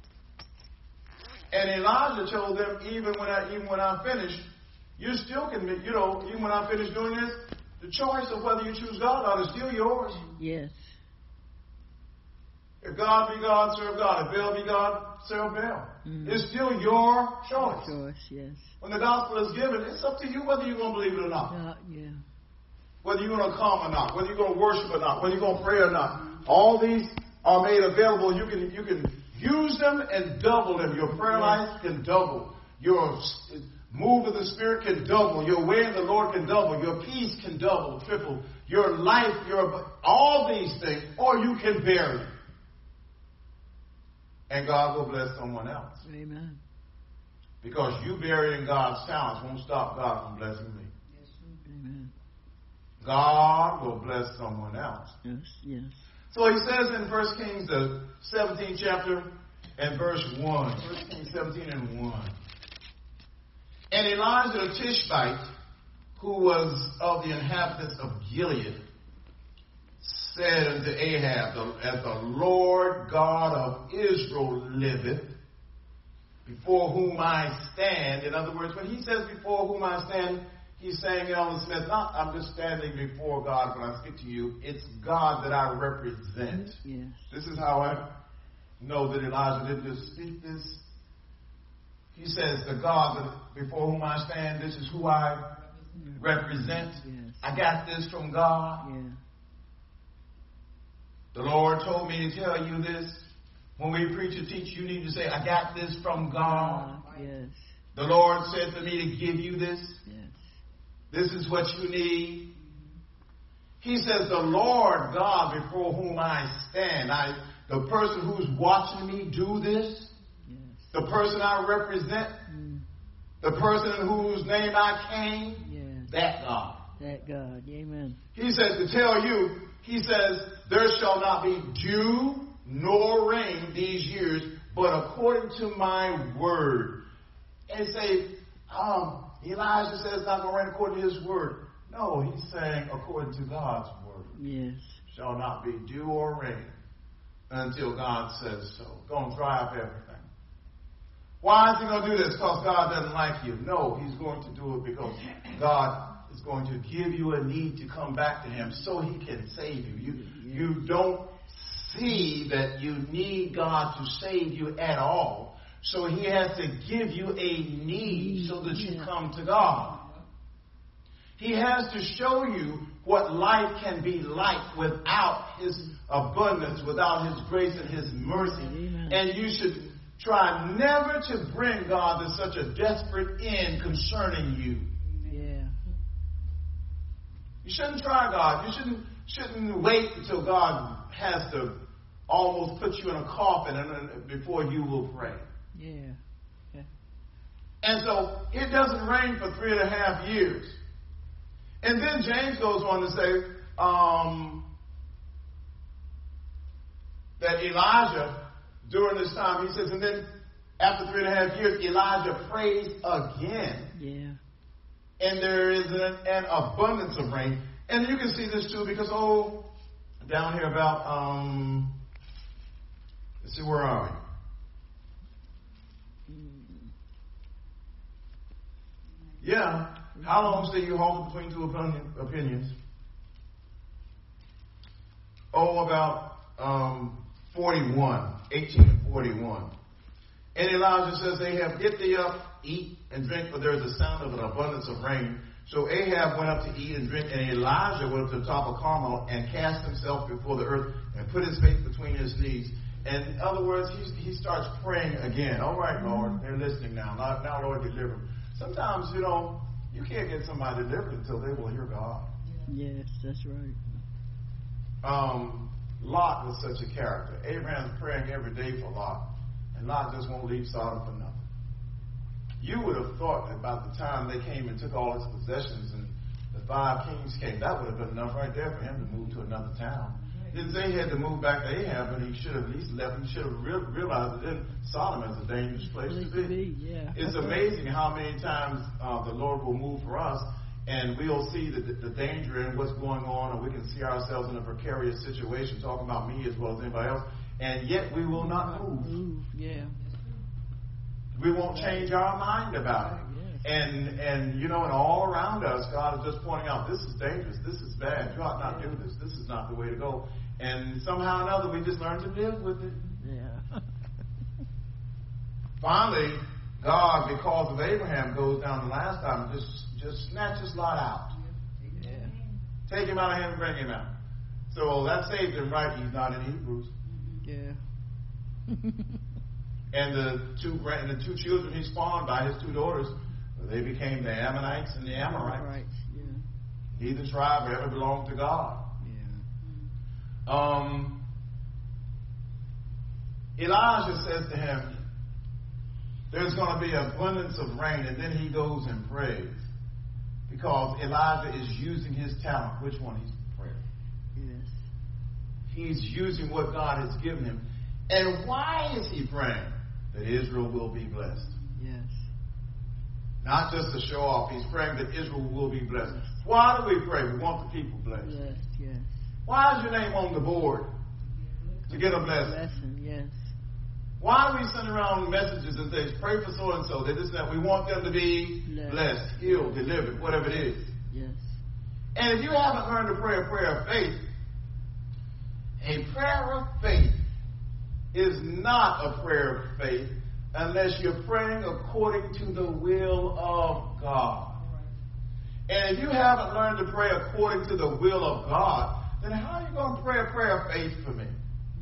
And Elijah told them, even when I finish, you still can, even when I finish doing this, the choice of whether you choose God or not is still yours. Yes. If God be God, serve God. If Baal be God, serve Baal. It's still your choice. Yes. When the gospel is given, it's up to you whether you're going to believe it or not. Whether you're going to come or not. Whether you're going to worship or not. Whether you're going to pray or not. All these are made available. You can use them and double them. Your prayer life can double. Your move of the Spirit can double. Your way in the Lord can double. Your peace can double, triple. Your life, all these things, or you can bury it. And God will bless someone else. Amen. Because you burying God's talents won't stop God from blessing me. Yes. Amen. God will bless someone else. Yes. So he says in 1 Kings, the 17th chapter, and verse 1. 1 Kings 17 and 1. And Elijah the Tishbite, who was of the inhabitants of Gilead, said unto Ahab, as the Lord God of Israel liveth, before whom I stand. In other words, when he says before whom I stand, he's saying, Elder Smith, not I'm just standing before God when I speak to you. It's God that I represent. Yes. This is how I know that Elijah didn't just speak this. He says, the God that before whom I stand, this is who I represent. Yes. I got this from God. Yeah. The Lord told me to tell you this. When we preach or teach, you need to say, I got this from God. Yes. The Lord said for me to give you this. Yes. This is what you need. He says, the Lord God before whom I stand. The person who's watching me do this. Yes. The person I represent. The person in whose name I came. Yes. That God. That God. Amen. He says to tell you, he says, there shall not be dew nor rain these years, but according to my word. And say, Elijah says it's not going to rain according to his word. No, he's saying according to God's word. Yes. Shall not be dew or rain until God says so. Going to dry up everything. Why is he going to do this? Because God doesn't like you. No, he's going to do it because God is going to give you a need to come back to him so he can save you. You don't see that you need God to save you at all. So he has to give you a need so that you come to God. He has to show you what life can be like without his abundance, without his grace and his mercy. Amen. And you should try never to bring God to such a desperate end concerning you. Yeah. You shouldn't try God. You shouldn't wait until God has to almost put you in a coffin before you will pray. Yeah. Okay. And so it doesn't rain for 3.5 years. And then James goes on to say that Elijah, during this time, he says, and then after 3.5 years, Elijah prays again. Yeah. And there is an abundance of rain. And you can see this too because, down here about, let's see, where are we? Yeah. How long stay you halted between two opinions? About 41, 18 and 41. And Elijah says, they have get thee up, eat and drink, for there is a sound of an abundance of rain. So Ahab went up to eat and drink, and Elijah went up to the top of Carmel and cast himself before the earth and put his face between his knees. And in other words, he starts praying again. All right, Lord, they're listening now. Now, Lord, deliver them. Sometimes, you can't get somebody delivered until they will hear God. Yes, that's right. Lot was such a character. Abraham's praying every day for Lot, and Lot just won't leave Sodom for nothing. You would have thought that by the time they came and took all his possessions and the 5 kings came, that would have been enough right there for him to move to another town. Didn't say he had to move back to Ahab, but he should have at least left. He should have realized that then Sodom is a dangerous place to be. Yeah. It's amazing how many times the Lord will move for us, and we'll see the danger in what's going on, or we can see ourselves in a precarious situation, talking about me as well as anybody else, and yet we will not move. Yeah. We won't change our mind about it. And and all around us, God is just pointing out, this is dangerous, this is bad, you ought not do this, this is not the way to go. And somehow or another, we just learn to live with it. Yeah. Finally, God, because of Abraham, goes down the last time and just snatches Lot out. Yeah. Take him out of him and bring him out. So that saved him, right? He's not in Hebrews. Yeah. And the two children he spawned by his 2 daughters, they became the Ammonites and the Amorites. Right. Yeah. Neither tribe ever belonged to God. Yeah. Elijah says to him, there's going to be abundance of rain, and then he goes and prays. Because Elijah is using his talent. Which one? He's prayer. Yes. He's using what God has given him. And why is he praying? That Israel will be blessed. Yes. Not just to show off. He's praying that Israel will be blessed. Why do we pray? We want the people blessed. Yes, yes. Why is your name on the board? To get a blessing. Blessing, yes. Why do we send around messages and things? Pray for so and so. That we want them to be blessed, healed, delivered, whatever it is. Yes. And if you haven't learned to pray a prayer of faith, a prayer of faith is not a prayer of faith unless you're praying according to the will of God. And if you haven't learned to pray according to the will of God, then how are you going to pray a prayer of faith for me?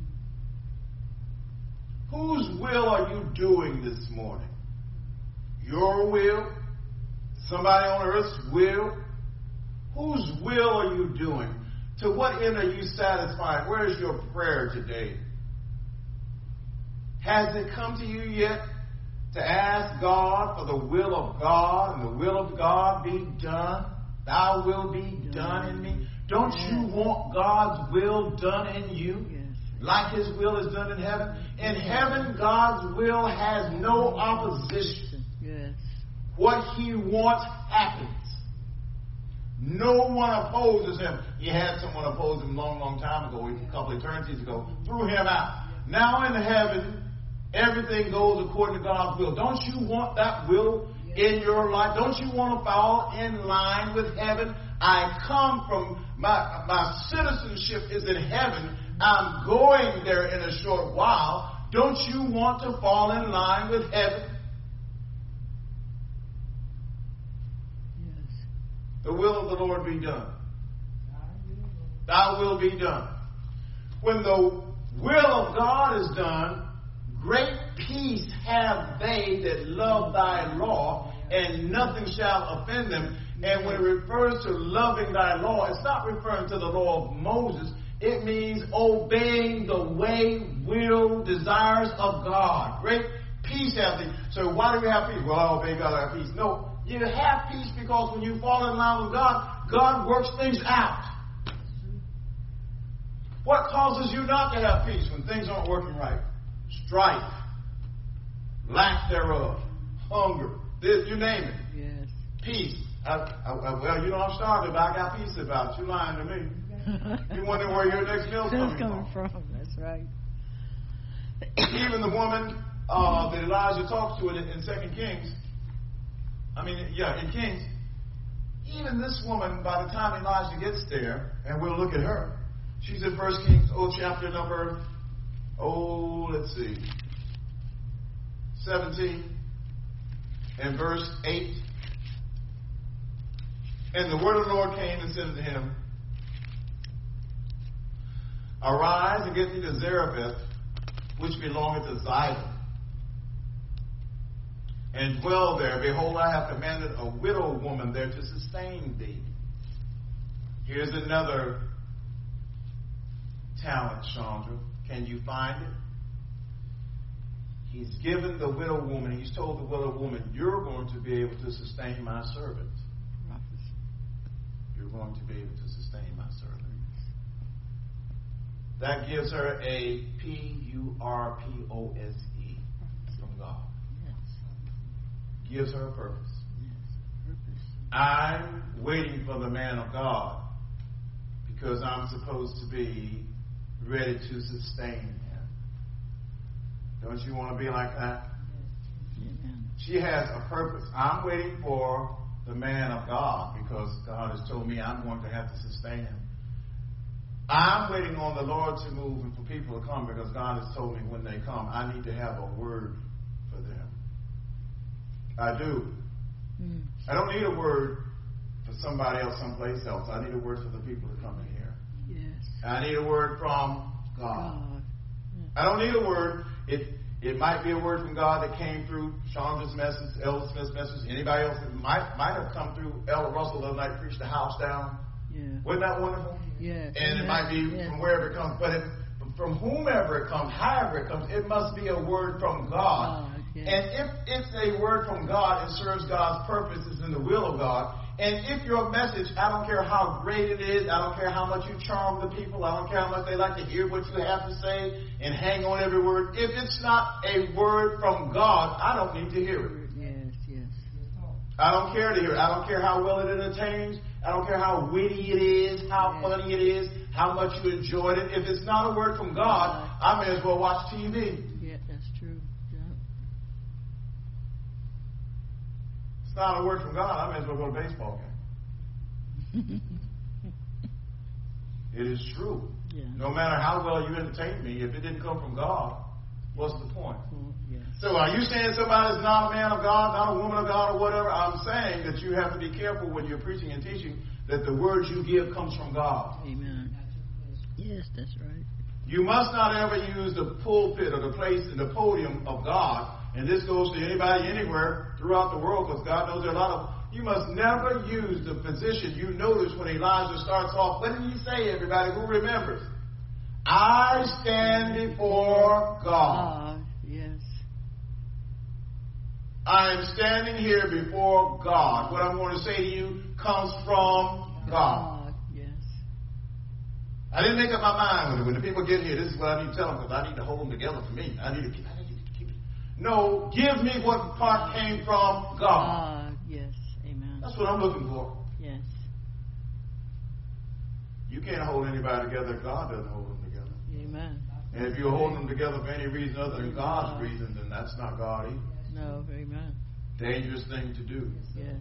Whose will are you doing this morning? Your will? Somebody on earth's will? Whose will are you doing? To what end are you satisfied? Where is your prayer today? Has it come to you yet to ask God for the will of God, and the will of God be done? Thy will be done in me. Don't you want God's will done in you? Like his will is done in heaven? In heaven, God's will has no opposition. Yes. What he wants happens. No one opposes him. He had someone oppose him a long time ago, a couple of eternities ago, threw him out. Now in heaven, everything goes according to God's will. Don't you want that will in your life? Don't you want to fall in line with heaven? I come from, my citizenship is in heaven. I'm going there in a short while. Don't you want to fall in line with heaven? Yes. The will of the Lord be done. Thy will be done. When the will of God is done, great peace have they that love thy law, and nothing shall offend them. And when it refers to loving thy law, it's not referring to the law of Moses. It means obeying the way, will, desires of God. Great peace have thee. So why do we have peace? Well, I obey God, I have peace. No, you have peace because when you fall in line with God, God works things out. What causes you not to have peace when things aren't working right? Strife, lack thereof, hunger, this, you name it. Yes. Peace. Well, I'm starving, but I got peace about it. You lying to me. You wonder where your next meal's coming from. That's right. Even the woman that Elijah talks to in 2 Kings, in Kings, even this woman, by the time Elijah gets there, and we'll look at her, she's in 1 Kings, chapter number, 17, and verse 8. And the word of the Lord came and said to him, Arise and get thee to Zarephath, which belongeth to Zidon, and dwell there. Behold, I have commanded a widow woman there to sustain thee. Here's another talent, Chandra. Can you find it? He's given the widow woman, he's told the widow woman, you're going to be able to sustain my servant. You're going to be able to sustain my servant. That gives her a Purpose from God. Yes. Gives her a purpose. Yes. Purpose. I'm waiting for the man of God because I'm supposed to be ready to sustain him. Don't you want to be like that? Yes. She has a purpose. I'm waiting for the man of God because God has told me I'm going to have to sustain him. I'm waiting on the Lord to move and for people to come because God has told me when they come, I need to have a word for them. I do. I don't need a word for somebody else someplace else. I need a word for the people to come in here. Yes. I need a word from God. Yes. I don't need a word. It might be a word from God that came through Chandra's message, Elder Smith's message, anybody else. It might have come through Elder Russell the other night, preached the house down. Yeah. Wasn't that wonderful? Yes. And it might be from wherever it comes, but from whomever it comes, however it comes, it must be a word from God. Yes. And if it's a word from God, it serves God's purposes in the will of God. And if your message, I don't care how great it is, I don't care how much you charm the people, I don't care how much they like to hear what you have to say and hang on every word. If it's not a word from God, I don't need to hear it. Yes, yes. I don't care to hear it. I don't care how well it entertains. I don't care how witty it is, how funny it is, how much you enjoyed it. If it's not a word from God, I may as well watch TV. Yeah, that's true. Yeah. It's not a word from God, I may as well go to a baseball game. It is true. Yeah. No matter how well you entertain me, if it didn't come from God, what's the point? Yes. So are you saying somebody's not a man of God, not a woman of God, or whatever? I'm saying that you have to be careful when you're preaching and teaching that the word you give comes from God. Amen. Yes, that's right. You must not ever use the pulpit or the place in the podium of God, and this goes to anybody anywhere throughout the world because God knows there are a lot of. You must never use the position. You notice when Elijah starts off, what did he say, everybody? Who remembers? I stand before God. Yes. I am standing here before God. What I'm going to say to you comes from God. Yes. I didn't make up my mind when the people get here. This is what I need to tell them because I need to hold them together for me. I need to keep it. No, give me what part came from God. Yes. Amen. That's what I'm looking for. Yes. You can't hold anybody together if God doesn't hold them together. Amen. And if you're holding them together for any reason other than God's reason, then that's not God either. No, amen. Dangerous thing to do. Yes.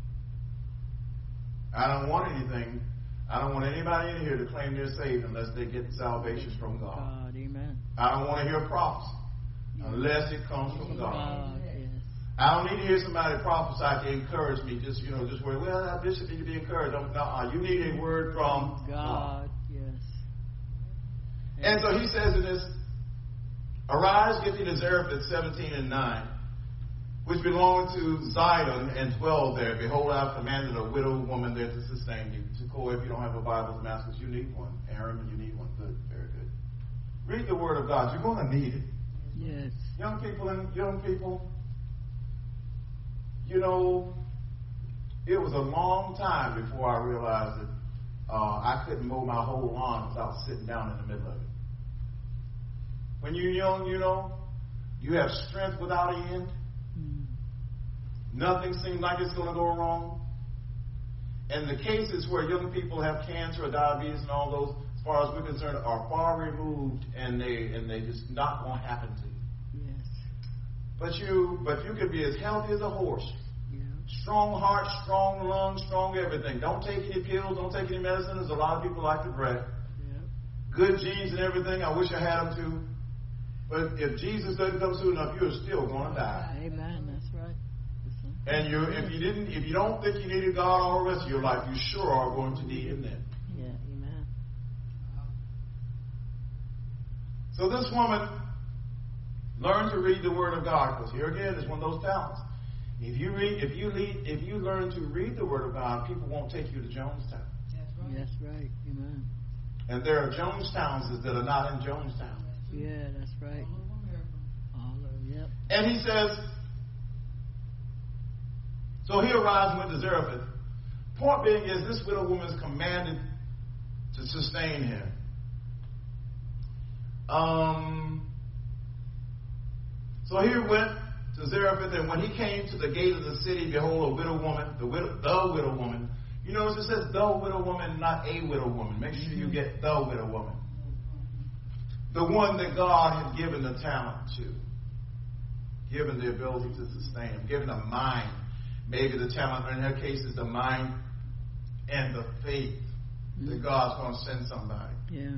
I don't want anything. I don't want anybody in here to claim they're saved unless they get salvation from God. God, amen. I don't want to hear prophecy unless it comes from God. Yes. I don't need to hear somebody prophesy to encourage me. Just where, well, bishop need to be encouraged. No, you need a word from God. Yes. And so he says in this, Arise, get thee to Zarephath 17 and 9, which belonged to Zidon, and dwell there. Behold, I have commanded a widow woman there to sustain you. Tekoa, if you don't have a Bible, Damascus, you need one. Aaron, you need one. Good, very good. Read the Word of God. You're going to need it. Yes. Young people, you know, it was a long time before I realized that I couldn't mow my whole lawn without sitting down in the middle of it. When you're young, you know, you have strength without end. Nothing seems like it's going to go wrong. And the cases where young people have cancer or diabetes and all those, as far as we're concerned, are far removed, and they just not going to happen to you. Yes. But you could be as healthy as a horse. Yeah. Strong heart, strong lungs, strong everything. Don't take any pills, don't take any medicine, as a lot of people like to brag. Yeah. Good genes and everything. I wish I had them too. But if Jesus doesn't come soon enough, you're still going to die. Amen. That's right. And if you don't think you needed God all the rest of your life, you sure are going to need Him then. Yeah, amen. So this woman learned to read the Word of God, because here again is one of those talents. If you learn to read the Word of God, people won't take you to Jonestown. That's right. Amen. And there are Jonestowns that are not in Jonestown. Yeah, that's right. All of yep. And he says, so he arrives and went to Zarephath. Point being is, this widow woman is commanded to sustain him. So he went to Zarephath, and when he came to the gate of the city, behold, a widow woman, the widow woman. You notice it says the widow woman, not a widow woman. Make sure you get the widow woman. The one that God had given the talent to. Given the ability to sustain him. Given a mind. Maybe the talent, in her case, is the mind and the faith that God's going to send somebody. Yeah.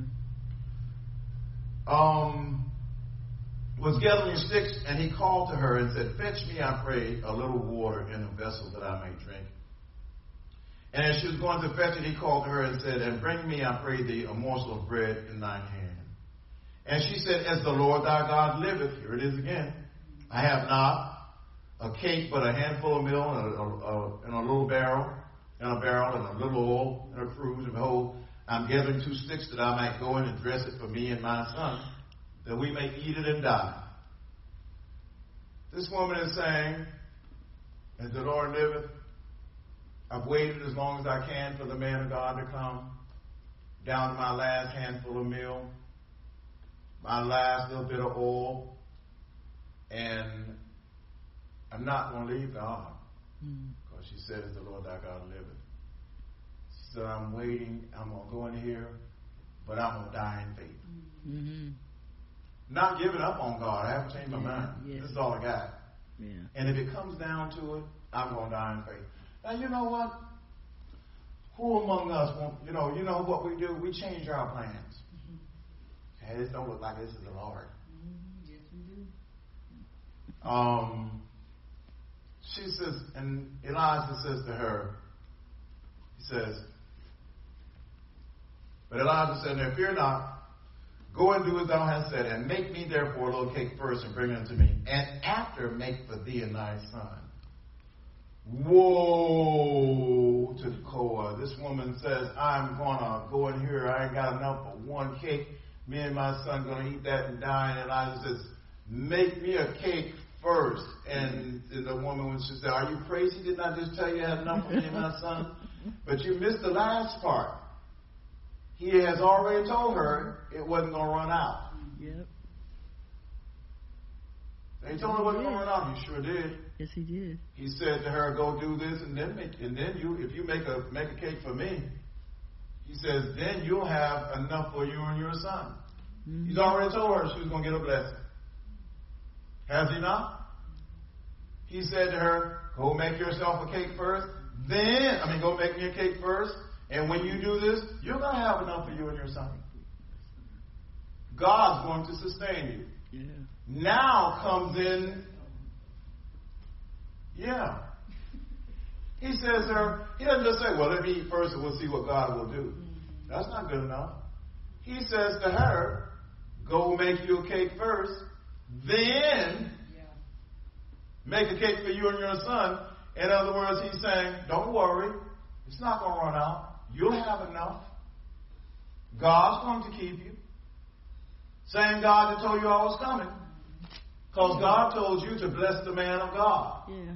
Was gathering sticks, and he called to her and said, fetch me, I pray, a little water in a vessel that I may drink. And as she was going to fetch it, he called to her and said, and bring me, I pray thee, a morsel of bread in thine hand. And she said, as the Lord thy God liveth, here it is again, I have not a cake, but a handful of meal and a little barrel, and a little oil, and a cruse. And behold, I'm gathering 2 sticks that I might go in and dress it for me and my son, that we may eat it and die. This woman is saying, as the Lord liveth, I've waited as long as I can for the man of God to come, down to my last handful of meal, my last little bit of oil, and I'm not going to leave God, because she said, as the Lord thy God liveth. She said, I'm waiting, I'm going to go in here, but I'm going to die in faith. Mm-hmm. Not giving up on God. I haven't changed my mind. Yes. This is all I got. Yeah. And if it comes down to it, I'm going to die in faith. Now, you know what? Who among us won't, you know what we do? We change our plans. Hey, this don't look like this is the Lord. Yes, we do. She says, and Elijah says to her, he says, but Elijah said, now fear not, go and do as thou hast said, and make me therefore a little cake first, and bring it unto me, and after make for thee and thy son. Woe to Tekoa. This woman says, I'm going to go in here, I ain't got enough for one cake, me and my son going to eat that and die. And Elijah says, make me a cake first. And the woman, when she said, are you crazy? Didn't I just tell you I had enough for me and my son? But you missed the last part. He has already told her it wasn't going to run out. Yep. He told her it wasn't going to run out. He sure did. Yes, he did. He said to her, go do this, and then if you make a cake for me, he says, then you'll have enough for you and your son. Mm-hmm. He's already told her she was going to get a blessing. Has he not? He said to her, go make yourself a cake first. Go make me a cake first. And when you do this, you're going to have enough for you and your son. God's going to sustain you. Yeah. Now comes in, He says to her, he doesn't just say, well, let me eat first and we'll see what God will do. That's not good enough. He says to her, go make you a cake first, then make a cake for you and your son. In other words, he's saying, don't worry. It's not going to run out. You'll have enough. God's going to keep you. Same God that told you I was coming. Because God told you to bless the man of God. Yeah.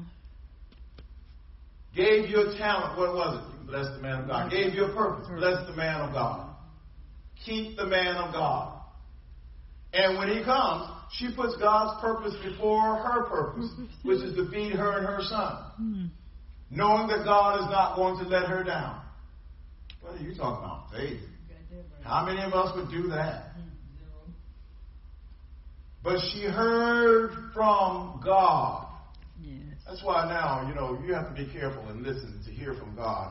Gave you a talent. What was it? You bless the man of God. Gave you a purpose. Bless the man of God. Keep the man of God. And when he comes, she puts God's purpose before her purpose, which is to feed her and her son. Knowing that God is not going to let her down. What are you talking about? Faith. How many of us would do that? But she heard from God. Yes. That's why now, you have to be careful and listen to hear from God.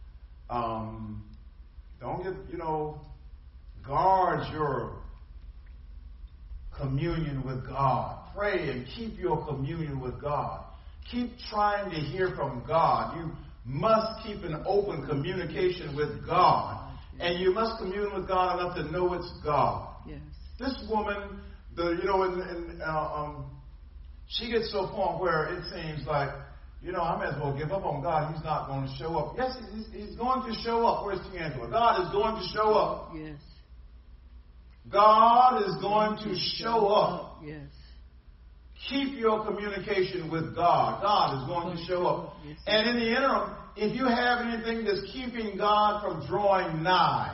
Don't get, guard your communion with God. Pray and keep your communion with God. Keep trying to hear from God. You must keep an open communication with God. And you must commune with God enough to know it's God. Yes. This woman, she gets to a point where it seems like, I may as well give up on God. He's not going to show up. Yes, he's going to show up. Where's Angela? God is going to show up. Yes. God is going to show up. Yes. Keep your communication with God. God is going to show up. Yes. And in the interim, if you have anything that's keeping God from drawing nigh,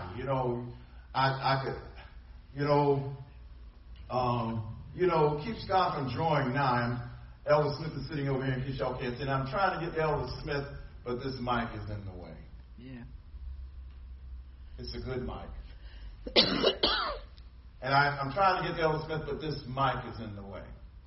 keeps God from drawing nigh. Elder Smith is sitting over here in case y'all can't see. And I'm trying to get Elder Smith, but this mic is in the way. Yeah. It's a good mic. And I'm trying to get Elder Smith, but this mic is in the way.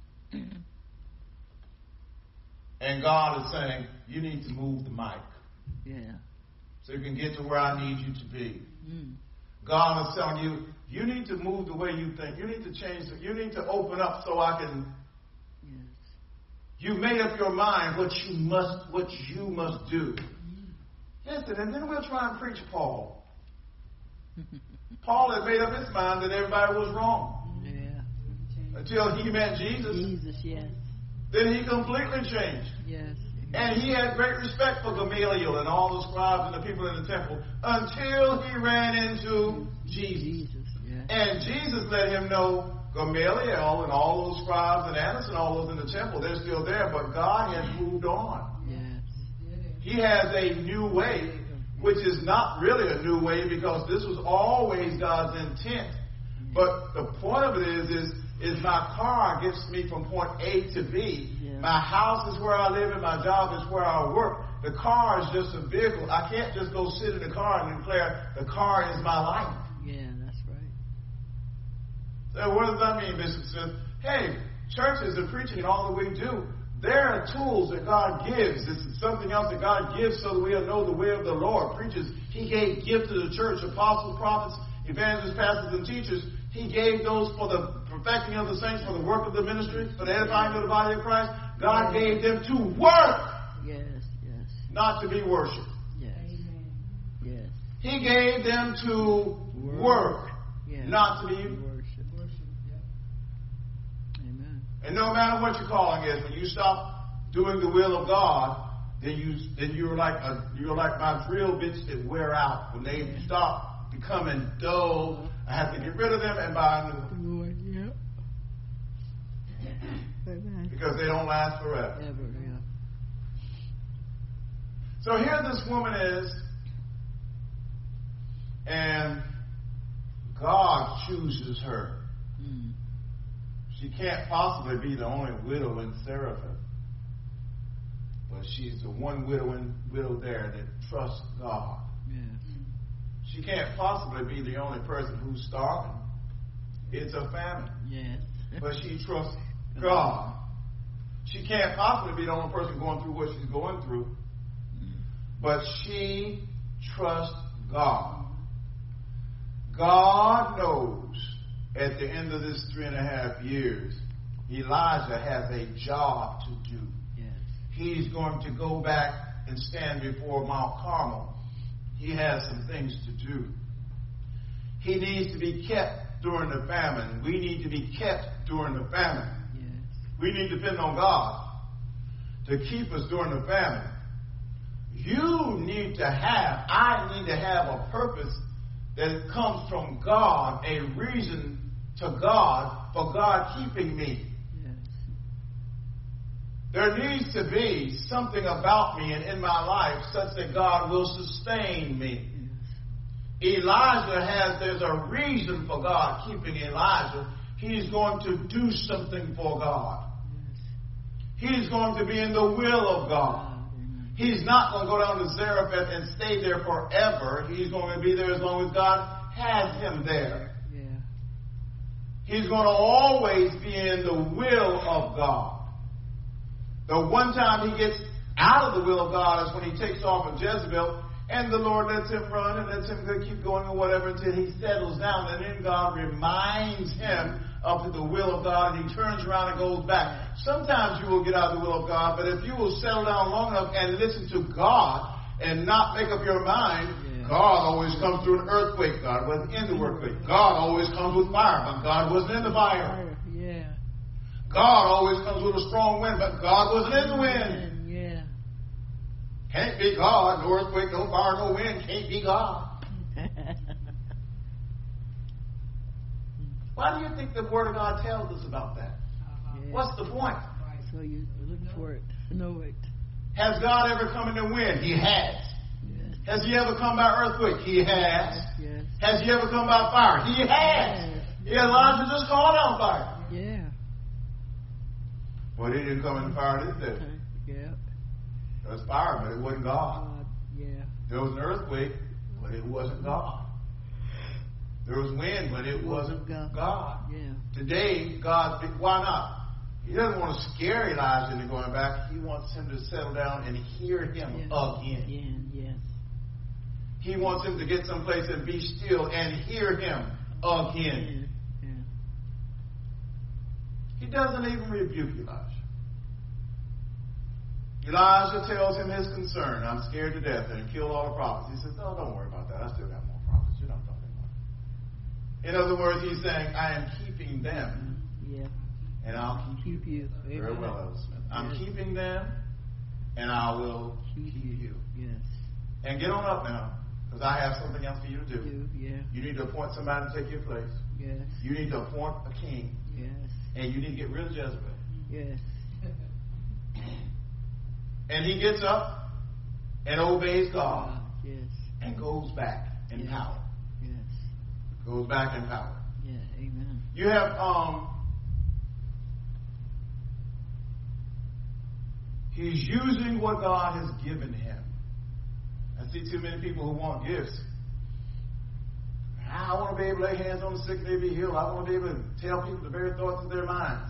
And God is saying, you need to move the mic. Yeah. So you can get to where I need you to be. Mm. God is telling you, you need to move the way you think. You need to change it. You need to open up so I can. Yes. You made up your mind what you must do. Listen, and then we'll try and preach Paul. Paul had made up his mind that everybody was wrong. Yeah. Until he met Jesus. Jesus, yes. Then he completely changed. Yes. And he had great respect for Gamaliel and all the scribes and the people in the temple until he ran into Jesus. Yes. And Jesus let him know Gamaliel and all those scribes and Annas and all those in the temple, they're still there, but God has moved on. Yes. He has a new way, which is not really a new way because this was always God's intent. But the point of it is my car gets me from point A to B. Yeah. My house is where I live and my job is where I work. The car is just a vehicle. I can't just go sit in the car and declare the car is my life. Yeah, that's right. So what does that mean, Bishop Smith? Hey, churches and preaching and all that we do, there are tools that God gives. This is something else that God gives so that we'll know the way of the Lord. Preachers, He gave gifts to the church, apostles, prophets, evangelists, pastors, and teachers. He gave those for the perfecting of the saints, for the work of the ministry, for the edifying of the body of Christ. God gave them to work. Yes, yes. Not to be worshipped. Yes. Amen. Yes. He gave them to work. Yes. Not to be worship. Yeah. Amen. And no matter what your calling is, when you stop doing the will of God, then you're like my drill bits that wear out. When they stop becoming dull, I have to get rid of them and buy new ones. Yep. Because they don't last forever. Ever, yeah. So here this woman is, and God chooses her. Mm. She can't possibly be the only widow in Seraphin. But she's the one widow there that trusts God. Yes. She can't possibly be the only person who's starving. It's a famine. Yes. But she trusts God. She can't possibly be the only person going through what she's going through. But she trusts God. God knows at the end of this 3.5 years, Elijah has a job to do. Yes. He's going to go back and stand before Mount Carmel. He has some things to do. He needs to be kept during the famine. We need to be kept during the famine. Yes. We need to depend on God to keep us during the famine. I need to have a purpose that comes from God, a reason to God for God keeping me. Yes. There needs to be something about me and in my life such that God will sustain me. Yes. There's a reason for God keeping Elijah. He's going to do something for God. Yes. He's going to be in the will of God. He's not going to go down to Zarephath and stay there forever. He's going to be there as long as God has him there. Yeah. He's going to always be in the will of God. The one time he gets out of the will of God is when he takes off of Jezebel, and the Lord lets him run and lets him keep going or whatever until he settles down. And then God reminds him up to the will of God, and he turns around and goes back. Sometimes you will get out of the will of God, but if you will settle down long enough and listen to God and not make up your mind, God always comes through an earthquake. God wasn't in the earthquake. God always comes with fire, but God wasn't in the fire. Yeah. God always comes with a strong wind, but God wasn't in the wind. Yeah. Can't be God. No earthquake, no fire, no wind. Can't be God. Why do you think the Word of God tells us about that? Yeah. What's the point? So you look for it, know it. Has God ever come in the wind? He has. Yes. Has he ever come by earthquake? He has. Yes. Has he ever come by fire? He has. Yes. Elijah just called out fire. Yeah. Well, he didn't come in the fire, did they? Yeah. There was fire, but it wasn't God. Yeah. There was an earthquake, but it wasn't God. There was wind, but it wasn't God. Yeah. Today, God, why not? He doesn't want to scare Elijah into going back. He wants him to settle down and hear him again. Yes. He wants him to get someplace and be still and hear him again. Yeah. He doesn't even rebuke Elijah. Elijah tells him his concern. I'm scared to death and kill all the prophets. He says, oh, don't worry about that. I still got more prophets. You're not talking about it. In other words, he's saying, I am keeping them. Yeah. And I'll keep you. Very well, Elder Smith. I'm keeping them, and I will keep you. Yes. And get on up now, because I have something else for you to do. Yeah. You need to appoint somebody to take your place. Yes. You need to appoint a king. Yes. And you need to get rid of Jezebel. Yes. And he gets up and obeys God. Yes. And goes back in power. Yes. Goes back in power. Yeah. Amen. You have he's using what God has given him. I see too many people who want gifts. I want to be able to lay hands on the sick and they be healed. I want to be able to tell people the very thoughts of their minds.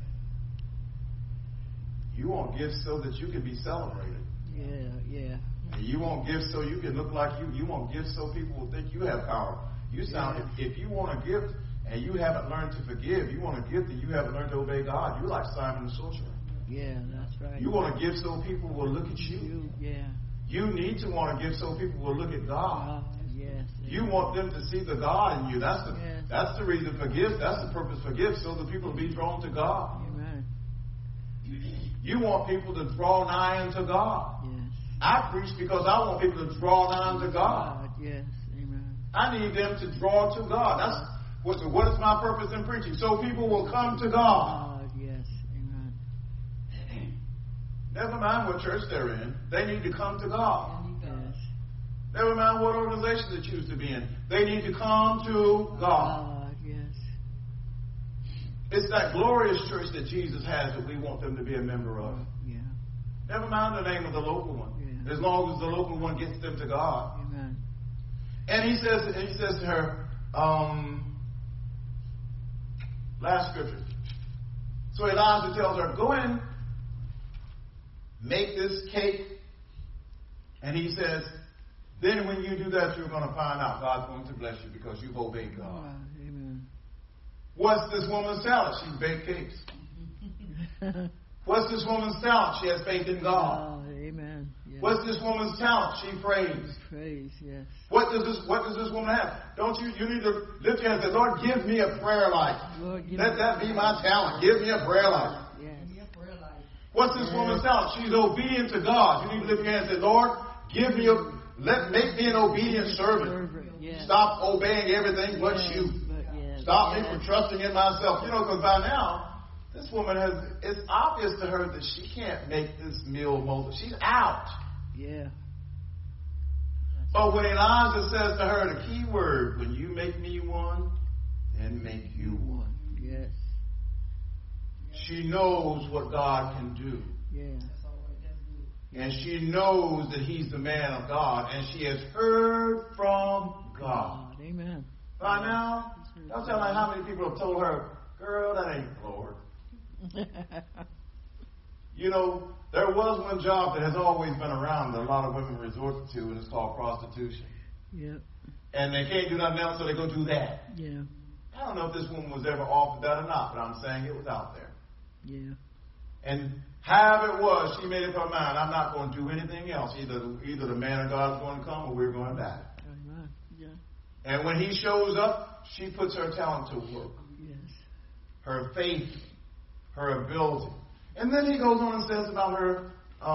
You want gifts so that you can be celebrated. Yeah. And you want gifts so you can look like you. You want gifts so people will think you have power. You sound, if you want a gift and you haven't learned to forgive, you want a gift and you haven't learned to obey God, you're like Simon the sorcerer. Yeah, that's right. You want a gift so people will look at you. Yeah. You need to want a gift so people will look at God. Yes. You want them to see the God in you. That's the reason for gifts. That's the purpose for gifts, so that people will be drawn to God. Amen. You want people to draw nigh unto God. Yes. I preach because I want people to draw nigh unto God. Yes. Amen. I need them to draw to God. That's what is my purpose in preaching? So people will come to God. Yes. Amen. Never mind what church they're in. They need to come to God. Yes. Never mind what organization they choose to be in. They need to come to God. Yes. It's that glorious church that Jesus has that we want them to be a member of. Yeah. Never mind the name of the local one. Yeah. As long as the local one gets them to God. Amen. And he says to her, last scripture. So Elijah tells her, go in, make this cake. And he says, then when you do that, you're going to find out God's going to bless you because you've obeyed God. Amen. What's this woman's talent? She's baked cakes. What's this woman's talent? She has faith in God. Amen. Yes. What's this woman's talent? She prays. Praise, yes. What does this woman have? Don't you need to lift your hand and say, Lord, give me a prayer life. Lord, Let that be my talent. Give me a prayer life. Yes. What's this woman's talent? She's obedient to God. You need to lift your hand and say, Lord, make me an obedient servant. Yes. Stop obeying everything but you. Stop me from trusting in myself. Because by now, this woman it's obvious to her that she can't make this meal multiple. She's out. Yeah. But when Elijah says to her, the key word, when you make me one, then make you one. Yes. She knows what God can do. Yeah. And she knows that he's the man of God. And she has heard from God. Amen. By now, don't tell me how many people have told her, girl, that ain't the Lord. There was one job that has always been around that a lot of women resort to, and it's called prostitution. Yep. And they can't do nothing else, so they go do that. Yeah. I don't know if this woman was ever offered that or not, but I'm saying it was out there. Yeah. And however it was, she made up her mind, I'm not going to do anything else. Either the man of God is going to come or we're going to die. Amen. Yeah. And when he shows up, she puts her talent to work. Yes. Her faith, her ability. And then he goes on and says about her,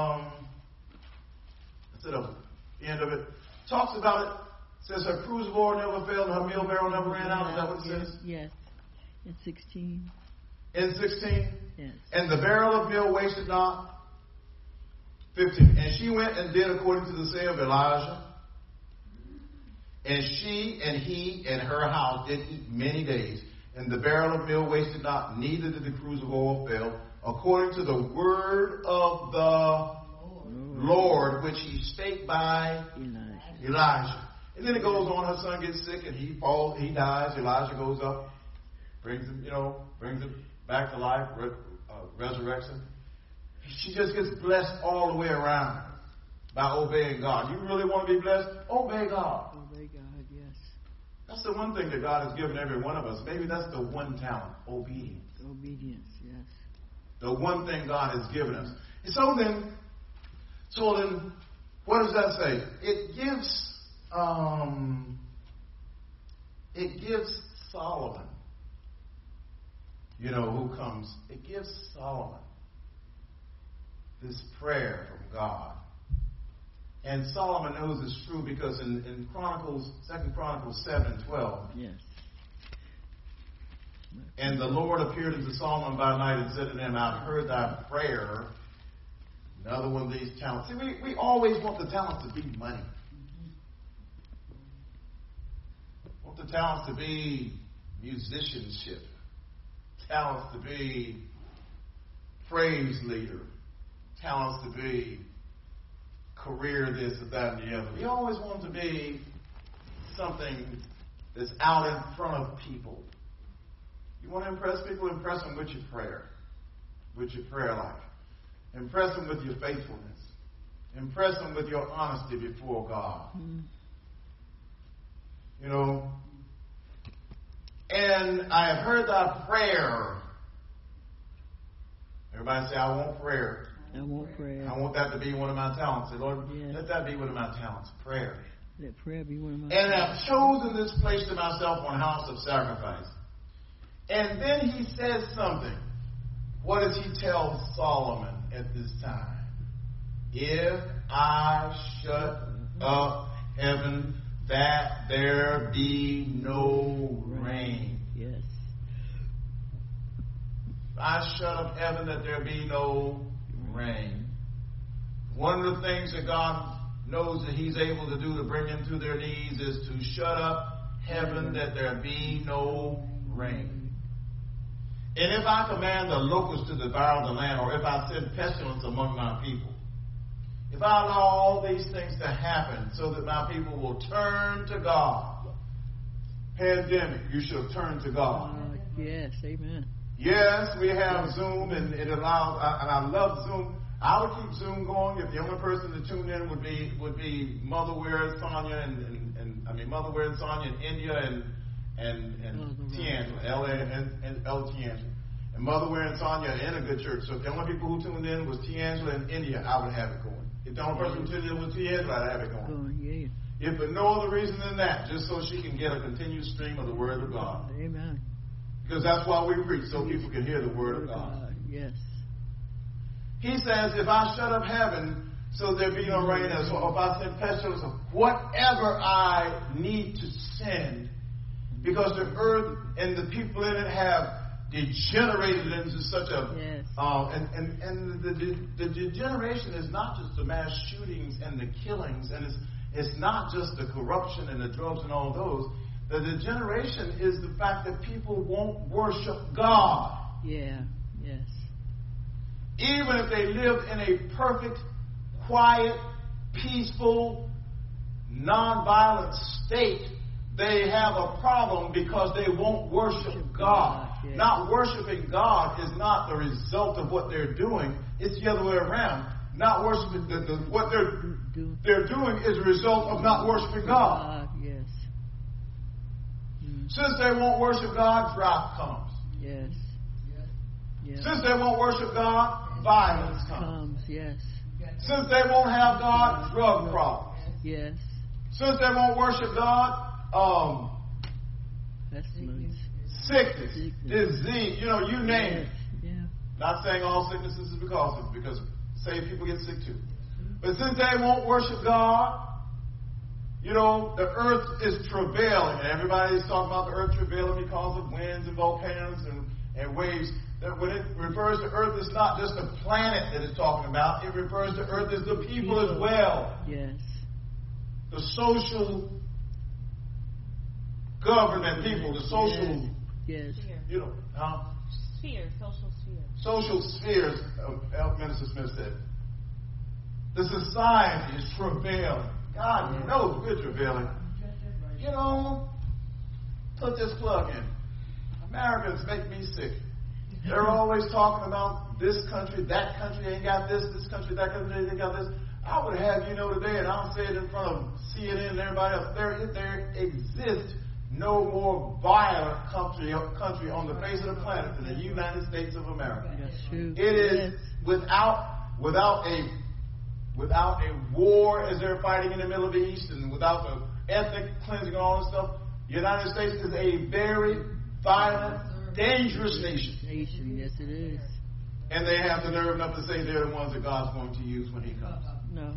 instead of the end of it, talks about it, says her crucible never failed and her meal barrel never ran out. Is that what it says? Yes. In 16. In 16? Yes. And the barrel of meal wasted not. 15. And she went and did according to the saying of Elijah. And she and he and her house did eat many days. And the barrel of meal wasted not, neither did the cruse of oil fail, according to the word of the Lord, which he spake by Elijah. And then it goes on, her son gets sick and he falls, he dies. Elijah goes up, brings him back to life, resurrects him. She just gets blessed all the way around by obeying God. You really want to be blessed? Obey God. Obey God, yes. That's the one thing that God has given every one of us. Maybe that's the one talent, obedience. Obedience, yes. The one thing God has given us. And so then, what does that say? It gives Solomon, who comes. It gives Solomon this prayer from God. And Solomon knows it's true because in 2 Chronicles 7:12, yes. And the Lord appeared unto Solomon by night and said to him, I've heard thy prayer. Another one of these talents. See, we always want the talents to be money. Want the talents to be musicianship. Talents to be praise leader. Talents to be career this or that and the other. We always want to be something that's out in front of people. You want to impress people? Impress them with your prayer life. Impress them with your faithfulness. Impress them with your honesty before God. And I have heard thy prayer. Everybody say, I want prayer. I want prayer. I want that to be one of my talents. Say, Lord, yes. Let that be one of my talents. Prayer. Let prayer be one of my and have chosen this place to myself on house of sacrifice. And then he says something. What does he tell Solomon at this time? If I shut up heaven, that there be no rain. Yes. If I shut up heaven, that there be no rain. One of the things that God knows that he's able to do to bring them to their knees is to shut up heaven, that there be no rain. And if I command the locusts to devour the land, or if I send pestilence among my people, if I allow all these things to happen so that my people will turn to God, pandemic, you should turn to God. Yes, amen. Yes, we have Zoom, and it allows, and I love Zoom. I would keep Zoom going if the only person to tune in would be Mother Weir Sonia and Mother Weir Sonia in India and Tiangela, L. Tiangela. And Mother Weir and Sonia are in a good church. So if the only people who tuned in was Tiangela and India, I would have it going. If the only person who tuned in was Tiangela, I'd have it going. Yeah. If for no other reason than that, just so she can get a continued stream of the Word of God. Amen. Because that's why we preach, so people can hear the Word of God. Yes. He says, if I shut up heaven so there be no rain, or if I send pestilence, whatever I need to send, because the earth and the people in it have degenerated into such a and the degeneration is not just the mass shootings and the killings, and it's not just the corruption and the drugs and all those. The degeneration is the fact that people won't worship God. Yeah. Yes. Even if they lived in a perfect, quiet, peaceful, nonviolent state, they have a problem because they won't worship God. Yes. Not worshiping God is not the result of what they're doing. It's the other way around. Not worshiping what they're doing is a result of not worshiping God. Yes. Since they won't worship God, drought comes. Yes. Yes. Since they won't worship God, violence comes. Yes. Since they won't have God, drug problems. Yes. Since they won't worship God, Pestilence. sickness, disease, you name it. Yeah. Not saying all sicknesses is because saved people get sick too. But since they won't worship God, the earth is travailing. And everybody's talking about the earth travailing because of winds and volcanoes and waves. That when it refers to earth, it's not just a planet that it's talking about. It refers to earth as the people as well. Yes. The social government people, the social, yes. Sphere, social sphere. Social spheres, Minister Smith said. The society is travailing. God knows we're travailing. Put this plug in. Americans make me sick. They're always talking about this country, that country ain't got this country, that country ain't got this. I would have today, and I'll say it in front of CNN and everybody else, there exists no more violent country on the face of the planet than the United States of America. That's true. It is without a war as they're fighting in the Middle East, and without the ethnic cleansing and all this stuff, the United States is a very violent, dangerous nation. Yes, it is. And they have the nerve enough to say they're the ones that God's going to use when He comes. No.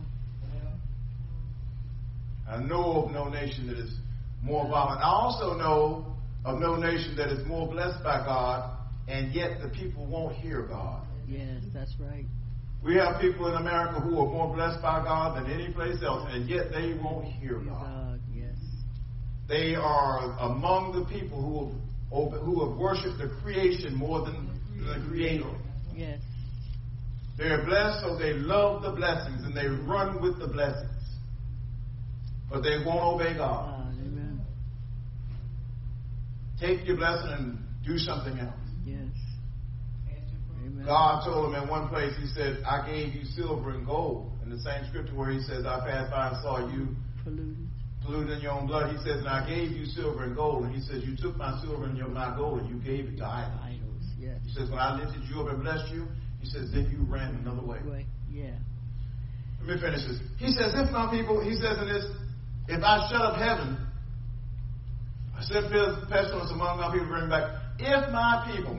I know of no nation that is more violent. I also know of no nation that is more blessed by God, and yet the people won't hear God. Yes, that's right. We have people in America who are more blessed by God than any place else, and yet they won't hear God. Yes. They are among the people who have worshipped the creation more than the Creator. Yes. They're blessed, so they love the blessings and they run with the blessings. But they won't obey God. Amen. Take your blessing and do something else. Yes. Amen. God told him in one place, He said, I gave you silver and gold. In the same scripture where He says, I passed by and saw you polluted in your own blood. He says, and I gave you silver and gold. And He says, you took my silver and my gold and you gave it to idols. Yes. He says, when I lifted you up and blessed you, He says, then you ran another way. Yeah. Let me finish this. He says, if my people, He says in this, if I shut up heaven, I send pestilence among my people, bring back. If my people,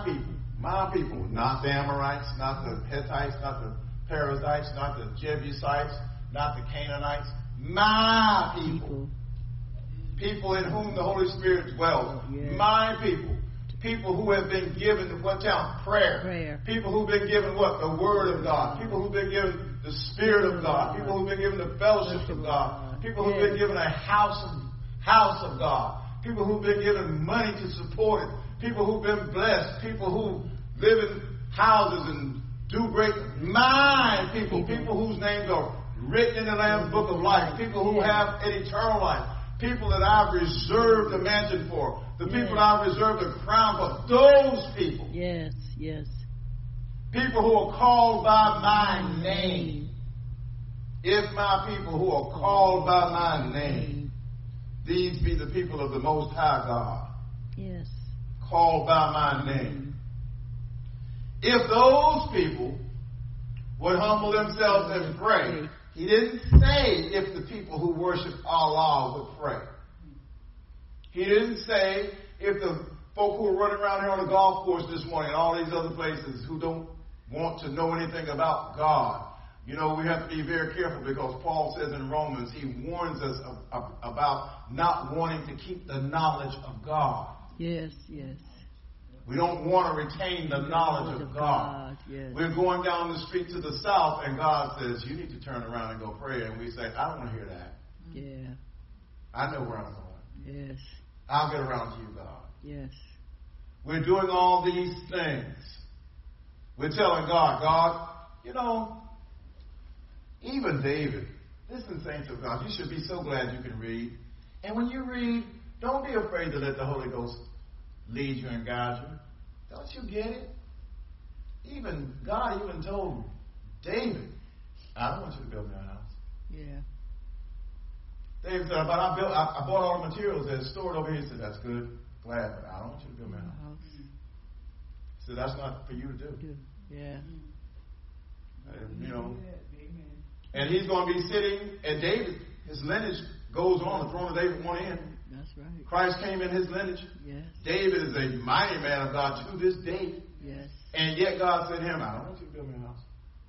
not the Amorites, not the Hittites, not the Perizzites, not the Jebusites, not the Canaanites, my people in whom the Holy Spirit dwells, my people who have been given what talent? Prayer. People who've been given what? The Word of God. People who've been given the Spirit of God. People who've been given the fellowship of God. People who've been given a house of God. People who've been given money to support it. People who've been blessed. People who live in houses and do great. My people whose names are written in the Lamb's Book of Life. People who have an eternal life. People that I've reserved a mansion for. The people I've reserved a crown for. Those people. Yes. People who are called by my name. If my people who are called by my name, these be the people of the Most High God. Yes. Called by my name. If those people would humble themselves and pray, He didn't say if the people who worship Allah would pray. He didn't say if the folk who are running around here on the golf course this morning and all these other places who don't want to know anything about God. We have to be very careful because Paul says in Romans, he warns us about not wanting to keep the knowledge of God. Yes. We don't want to retain the knowledge of God. Yes. We're going down the street to the south and God says, you need to turn around and go pray. And we say, I don't want to hear that. Yeah. I know where I'm going. Yes. I'll get around to you, God. Yes. We're doing all these things. We're telling God, even David, listen, saints of God, you should be so glad you can read. And when you read, don't be afraid to let the Holy Ghost lead you and guide you. Don't you get it? God even told David, I don't want you to build me a house. Yeah. David said, but I bought all the materials that's stored over here. He said, that's good, glad, but I don't want you to build my house. He said, that's not for you to do. Yeah. You know. And he's going to be sitting at David. His lineage goes on. The throne of David won't end. That's right. Christ came in his lineage. Yes. David is a mighty man of God to this day. Yes. And yet God said to him, I don't want you to build me a house.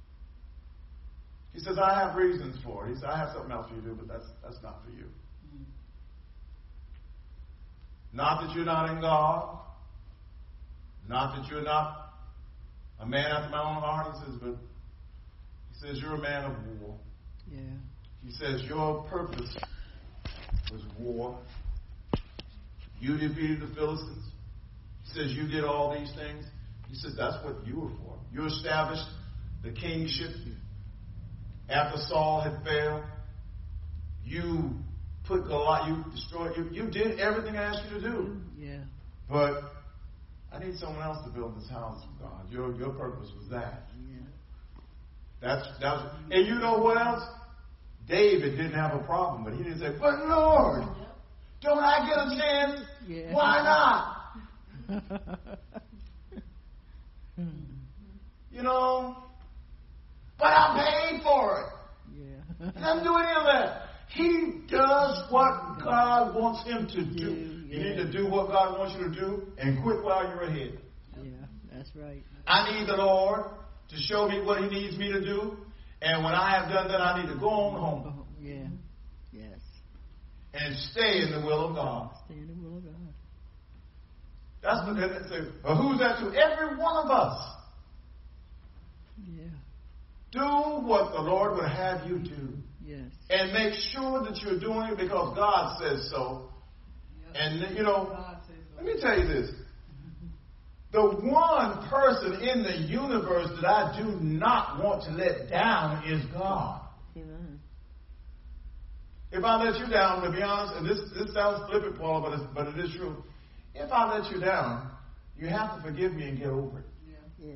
He says, I have reasons for it. He said, I have something else for you to do, but that's not for you. Not that you're not in God. Not that you're not a man after my own heart. He says, you're a man of war. Yeah. He says, your purpose was war. You defeated the Philistines. He says, you did all these things. He says, that's what you were for. You established the kingship after Saul had failed. You put Goliath, you destroyed, you did everything I asked you to do. Yeah. But I need someone else to build this house, God. Your purpose was that. Yeah. That's and you know what else? David didn't have a problem, but he didn't say, but Lord, don't I get a chance? Yeah. Why not? You know, but I paid for it. Yeah. He doesn't do any of that. He does what God wants him to do. You need to do what God wants you to do and quit while you're ahead. Yeah, that's right. I need the Lord to show me what he needs me to do. And when I have done that, I need to go on home. Yeah. Yes. And stay in the will of God. Stay in the will of God. That's what they say. Well, who's that to? Every one of us. Yeah. Do what the Lord would have you do. Yes. And make sure that you're doing it because God says so. Yep. And, you know, let me tell you this. The one person in the universe that I do not want to let down is God. Amen. If I let you down, to be honest, and this sounds flippant, Paul, but it is true. If I let you down, you have to forgive me and get over it. Yeah.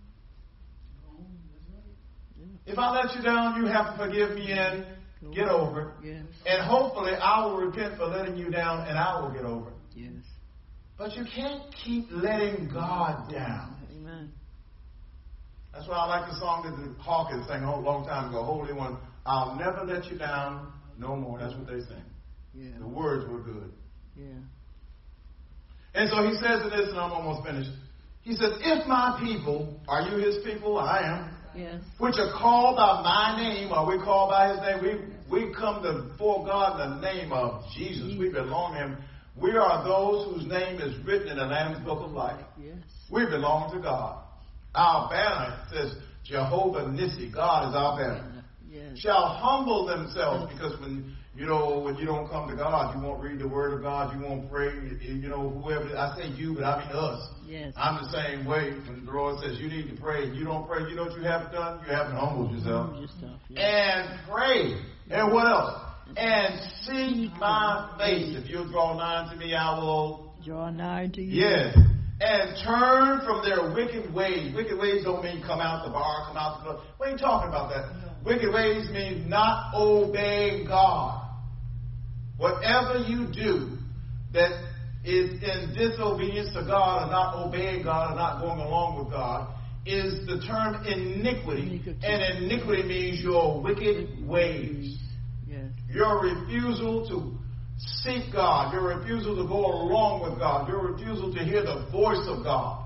If I let you down, you have to forgive me and get over it. Yes. And hopefully I will repent for letting you down and I will get over it. Yes. But you can't keep letting God down. Amen. That's why I like the song that the Hawkins sang a long time ago, Holy One, I'll never let you down no more. That's what they sing. Yeah. The words were good. Yeah. And so he says in this, and I'm almost finished. He says, if my people, are you his people? I am. Yes. Which are called by my name, or we call by his name. We come before God in the name of Jesus. We belong to him. We are those whose name is written in the Lamb's Book of Life. Yes. We belong to God. Our banner says Jehovah Nissi. God is our banner. Yes. Shall humble themselves, because when you don't come to God, you won't read the Word of God, you won't pray. You know, whoever, I say you, but I mean us. Yes. I'm the same way. When the Lord says you need to pray, and you don't pray, you know what you haven't done? You haven't humbled yourself. And pray. And what else? And seek my face. If you'll draw nigh to me, I will draw nigh to you. Yes. And turn from their wicked ways. Wicked ways don't mean come out the bar, come out the club. We ain't talking about that. Wicked ways means not obeying God. Whatever you do that is in disobedience to God or not obeying God or not going along with God is the term iniquity. And iniquity means your wicked ways. Yes. Your refusal to seek God. Your refusal to go along with God. Your refusal to hear the voice of God.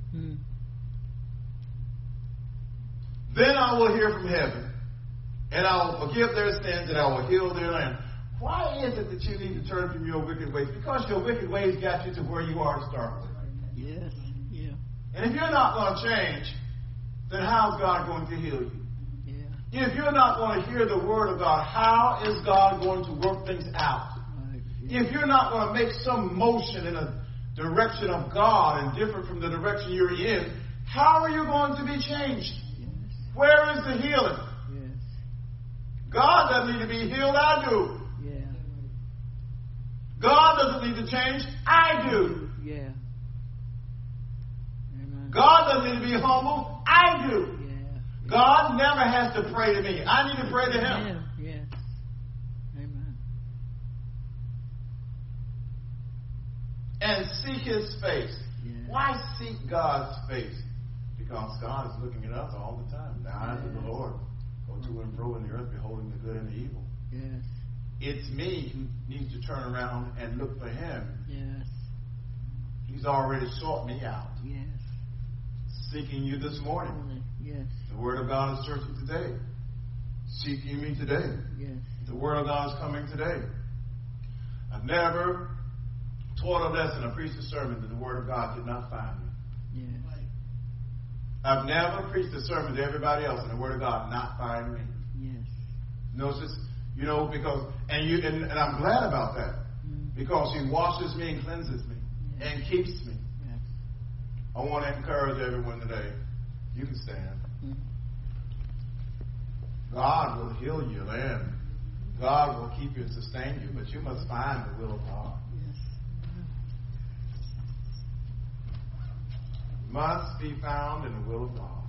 Then I will hear from heaven, and I will forgive their sins, and I will heal their land. Why is it that you need to turn from your wicked ways? Because your wicked ways got you to where you are to start with. Yes. Yeah. And if you're not going to change, then how's God going to heal you? Yeah. If you're not going to hear the word of God, how is God going to work things out? Right. Yeah. If you're not going to make some motion in a direction of God and different from the direction you're in, how are you going to be changed? Yes. Where is the healing? Yes. God doesn't need to be healed, I do. Yeah. God doesn't need to change, I do. Yeah. Amen. God doesn't need to be humbled, I do. Yeah. God never has to pray to me. I need to pray to him. Yes. Amen. and seek his face. Yes. Why seek God's face? Because God is looking at us all the time. The eyes of the Lord go to and fro in the earth, beholding the good and the evil. Yes. It's me who needs to turn around and look for him. Yes. He's already sought me out. Yes. Seeking you this morning. Yes. The Word of God is searching today. Seeking me today. Yes. The Word of God is coming today. I've never taught a lesson or preached a sermon that the Word of God did not find me. Yes. I've never preached a sermon to everybody else and the Word of God not find me. Yes. No, it's just, because, and I'm glad about that. Because he washes me and cleanses me and keeps me. Yes. I want to encourage everyone today. You can stand. God will heal your land. God will keep you and sustain you, but you must find the will of God. Yes. Must be found in the will of God.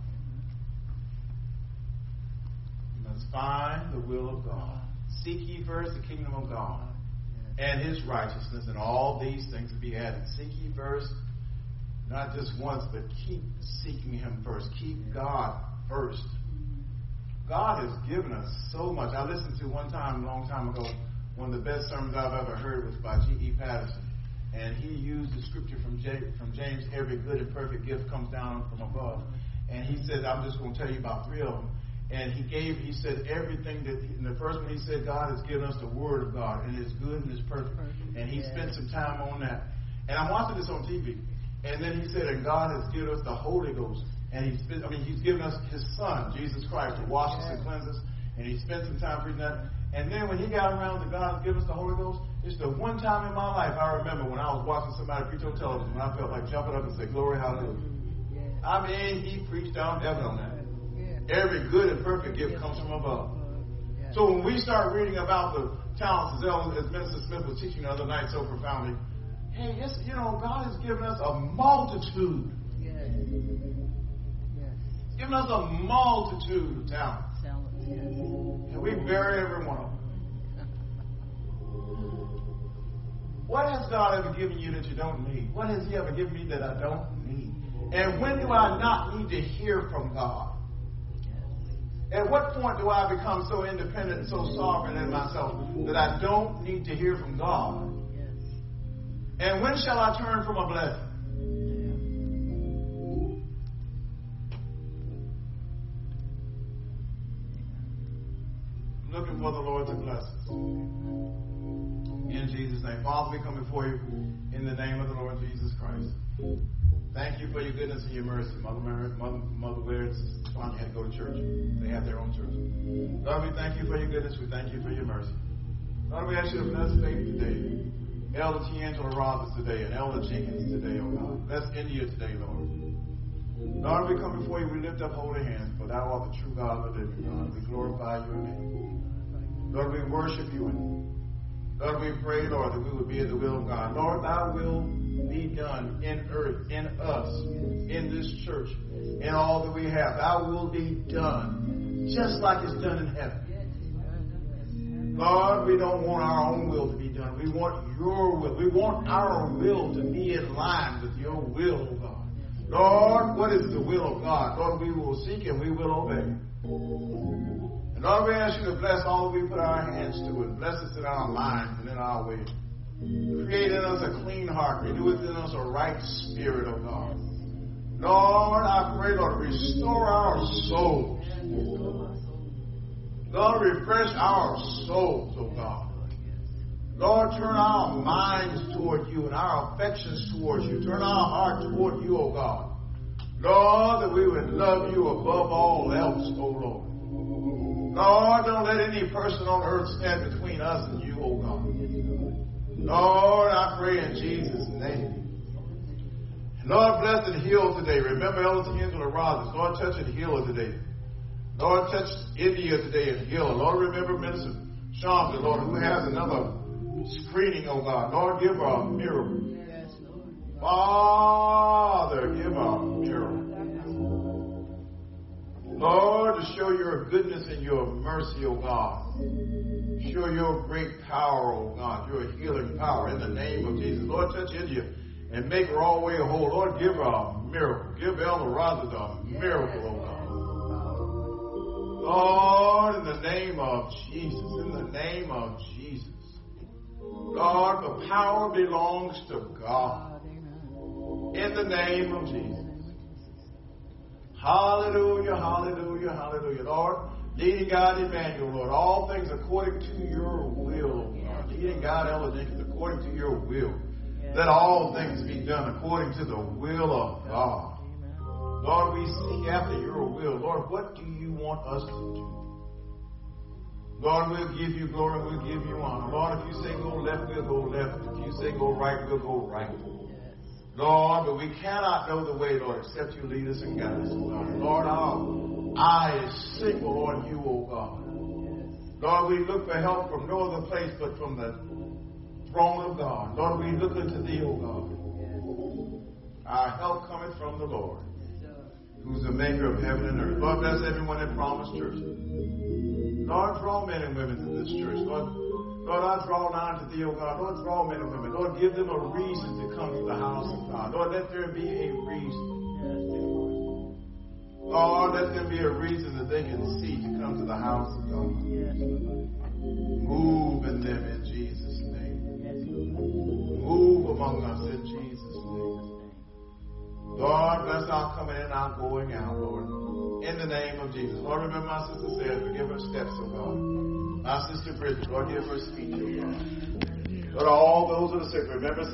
You must find the will of God. Seek ye first the kingdom of God and his righteousness, and all these things will be added. Seek ye first, not just once, but keep seeking him first. Keep God first. God has given us so much. I listened to one time, a long time ago, one of the best sermons I've ever heard was by G.E. Patterson. And he used the scripture from James, every good and perfect gift comes down from above. And he said, I'm just going to tell you about 3 of them. And he said everything that, in the first one he said, God has given us the word of God, and it's good and it's perfect. And he spent some time on that. And I'm watching this on TV. And then he said, and God has given us the Holy Ghost. And he's given us his son, Jesus Christ, to wash us and cleanse us. And he spent some time reading that. And then when he got around to God has given us the Holy Ghost, it's the one time in my life I remember when I was watching somebody preach on television, when I felt like jumping up and say, glory, hallelujah. I mean, he preached down heaven on that. Every good and perfect gift comes from above. So when we start reading about the talents, as Minister Smith was teaching the other night so profoundly, hey, God has given us a multitude. He's given us a multitude of talents. And we bury every one of them. What has God ever given you that you don't need? What has he ever given me that I don't need? And when do I not need to hear from God? At what point do I become so independent and so sovereign in myself that I don't need to hear from God? And when shall I turn from a blessing? I'm looking for the Lord to bless us. In Jesus' name. Father, we come before you in the name of the Lord Jesus Christ. Thank you for your goodness and your mercy. Mother Ware and Sister Tanya had to go to church. They have their own church. Lord, we thank you for your goodness. We thank you for your mercy. Lord, we ask you to bless Faith today. Elder D'Angelo Roberts today and Elder Jenkins today, oh God. Bless India today, Lord. Lord, we come before you. We lift up holy hands, for thou art the true God, the living God. We glorify your name. Lord, we worship you. Lord, we pray, Lord, that we would be in the will of God. Lord, thy will be done in earth, in us, in this church, in all that we have. Thy will be done, just like it's done in heaven. Lord, we don't want our own will to be done. We want your will. We want our will to be in line with your will, oh God. Lord, what is the will of God? Lord, we will seek and we will obey. And Lord, we ask you to bless all that we put our hands to and bless us in our minds and in our ways. Create in us a clean heart. Renew within us a right spirit, oh God. Lord, I pray, Lord, restore our souls. Lord, refresh our souls, oh God. Lord, turn our minds toward you and our affections towards you. Turn our heart toward you, oh God. Lord, that we would love you above all else, oh Lord. Lord, don't let any person on earth stand between us and you, oh God. Lord, I pray in Jesus' name. Lord, bless and heal today. Remember Elder D'Angelo Roberts. Lord, touch and heal her today. Lord, touch India today and heal her. Lord, remember Minister Chandra, Lord, who has another screening, oh God. Lord, give her a miracle. Yes, Lord. Father, give her a miracle. Lord, to show your goodness and your mercy, oh God. Show your great power, oh God, your healing power in the name of Jesus. Lord, touch India and make her all the way whole. Lord, give her a miracle. Give Elder Rosalind a miracle, oh God. Lord, in the name of Jesus, in the name of Jesus. Lord, the power belongs to God. In the name of Jesus. Hallelujah, hallelujah, hallelujah. Lord, leading God, Emmanuel, Lord, all things according to your will, Lord. Leading God, Elder Jenkins, according to your will. Let all things be done according to the will of God. Lord, we seek after your will. Lord, what do you want us to do? Lord, we'll give you glory, we'll give you honor. Lord, if you say go left, we'll go left. If you say go right, we'll go right. Lord, but we cannot know the way, Lord, except you lead us and guide us, Lord. Lord, our eye is single on you, O God. Lord, we look for help from no other place but from the throne of God. Lord, we look unto thee, O God. Our help cometh from the Lord, who's the maker of heaven and earth. Lord, bless everyone at Promise Church. Lord, draw men and women to this church. Lord, I draw nigh to thee, O God. Lord, draw men and women. Lord, give them a reason to come to the house of God. Lord, let there be a reason. Lord, let there be a reason that they can see to come to the house of God. Move in them in Jesus' name. Move among us in Jesus' name. Lord, bless our coming in and our going out, Lord. In the name of Jesus. Lord, remember my sister Sarah. Forgive her steps, oh God. My sister Bridget, Lord, give her speech, oh God. Lord, all those who are sick, remember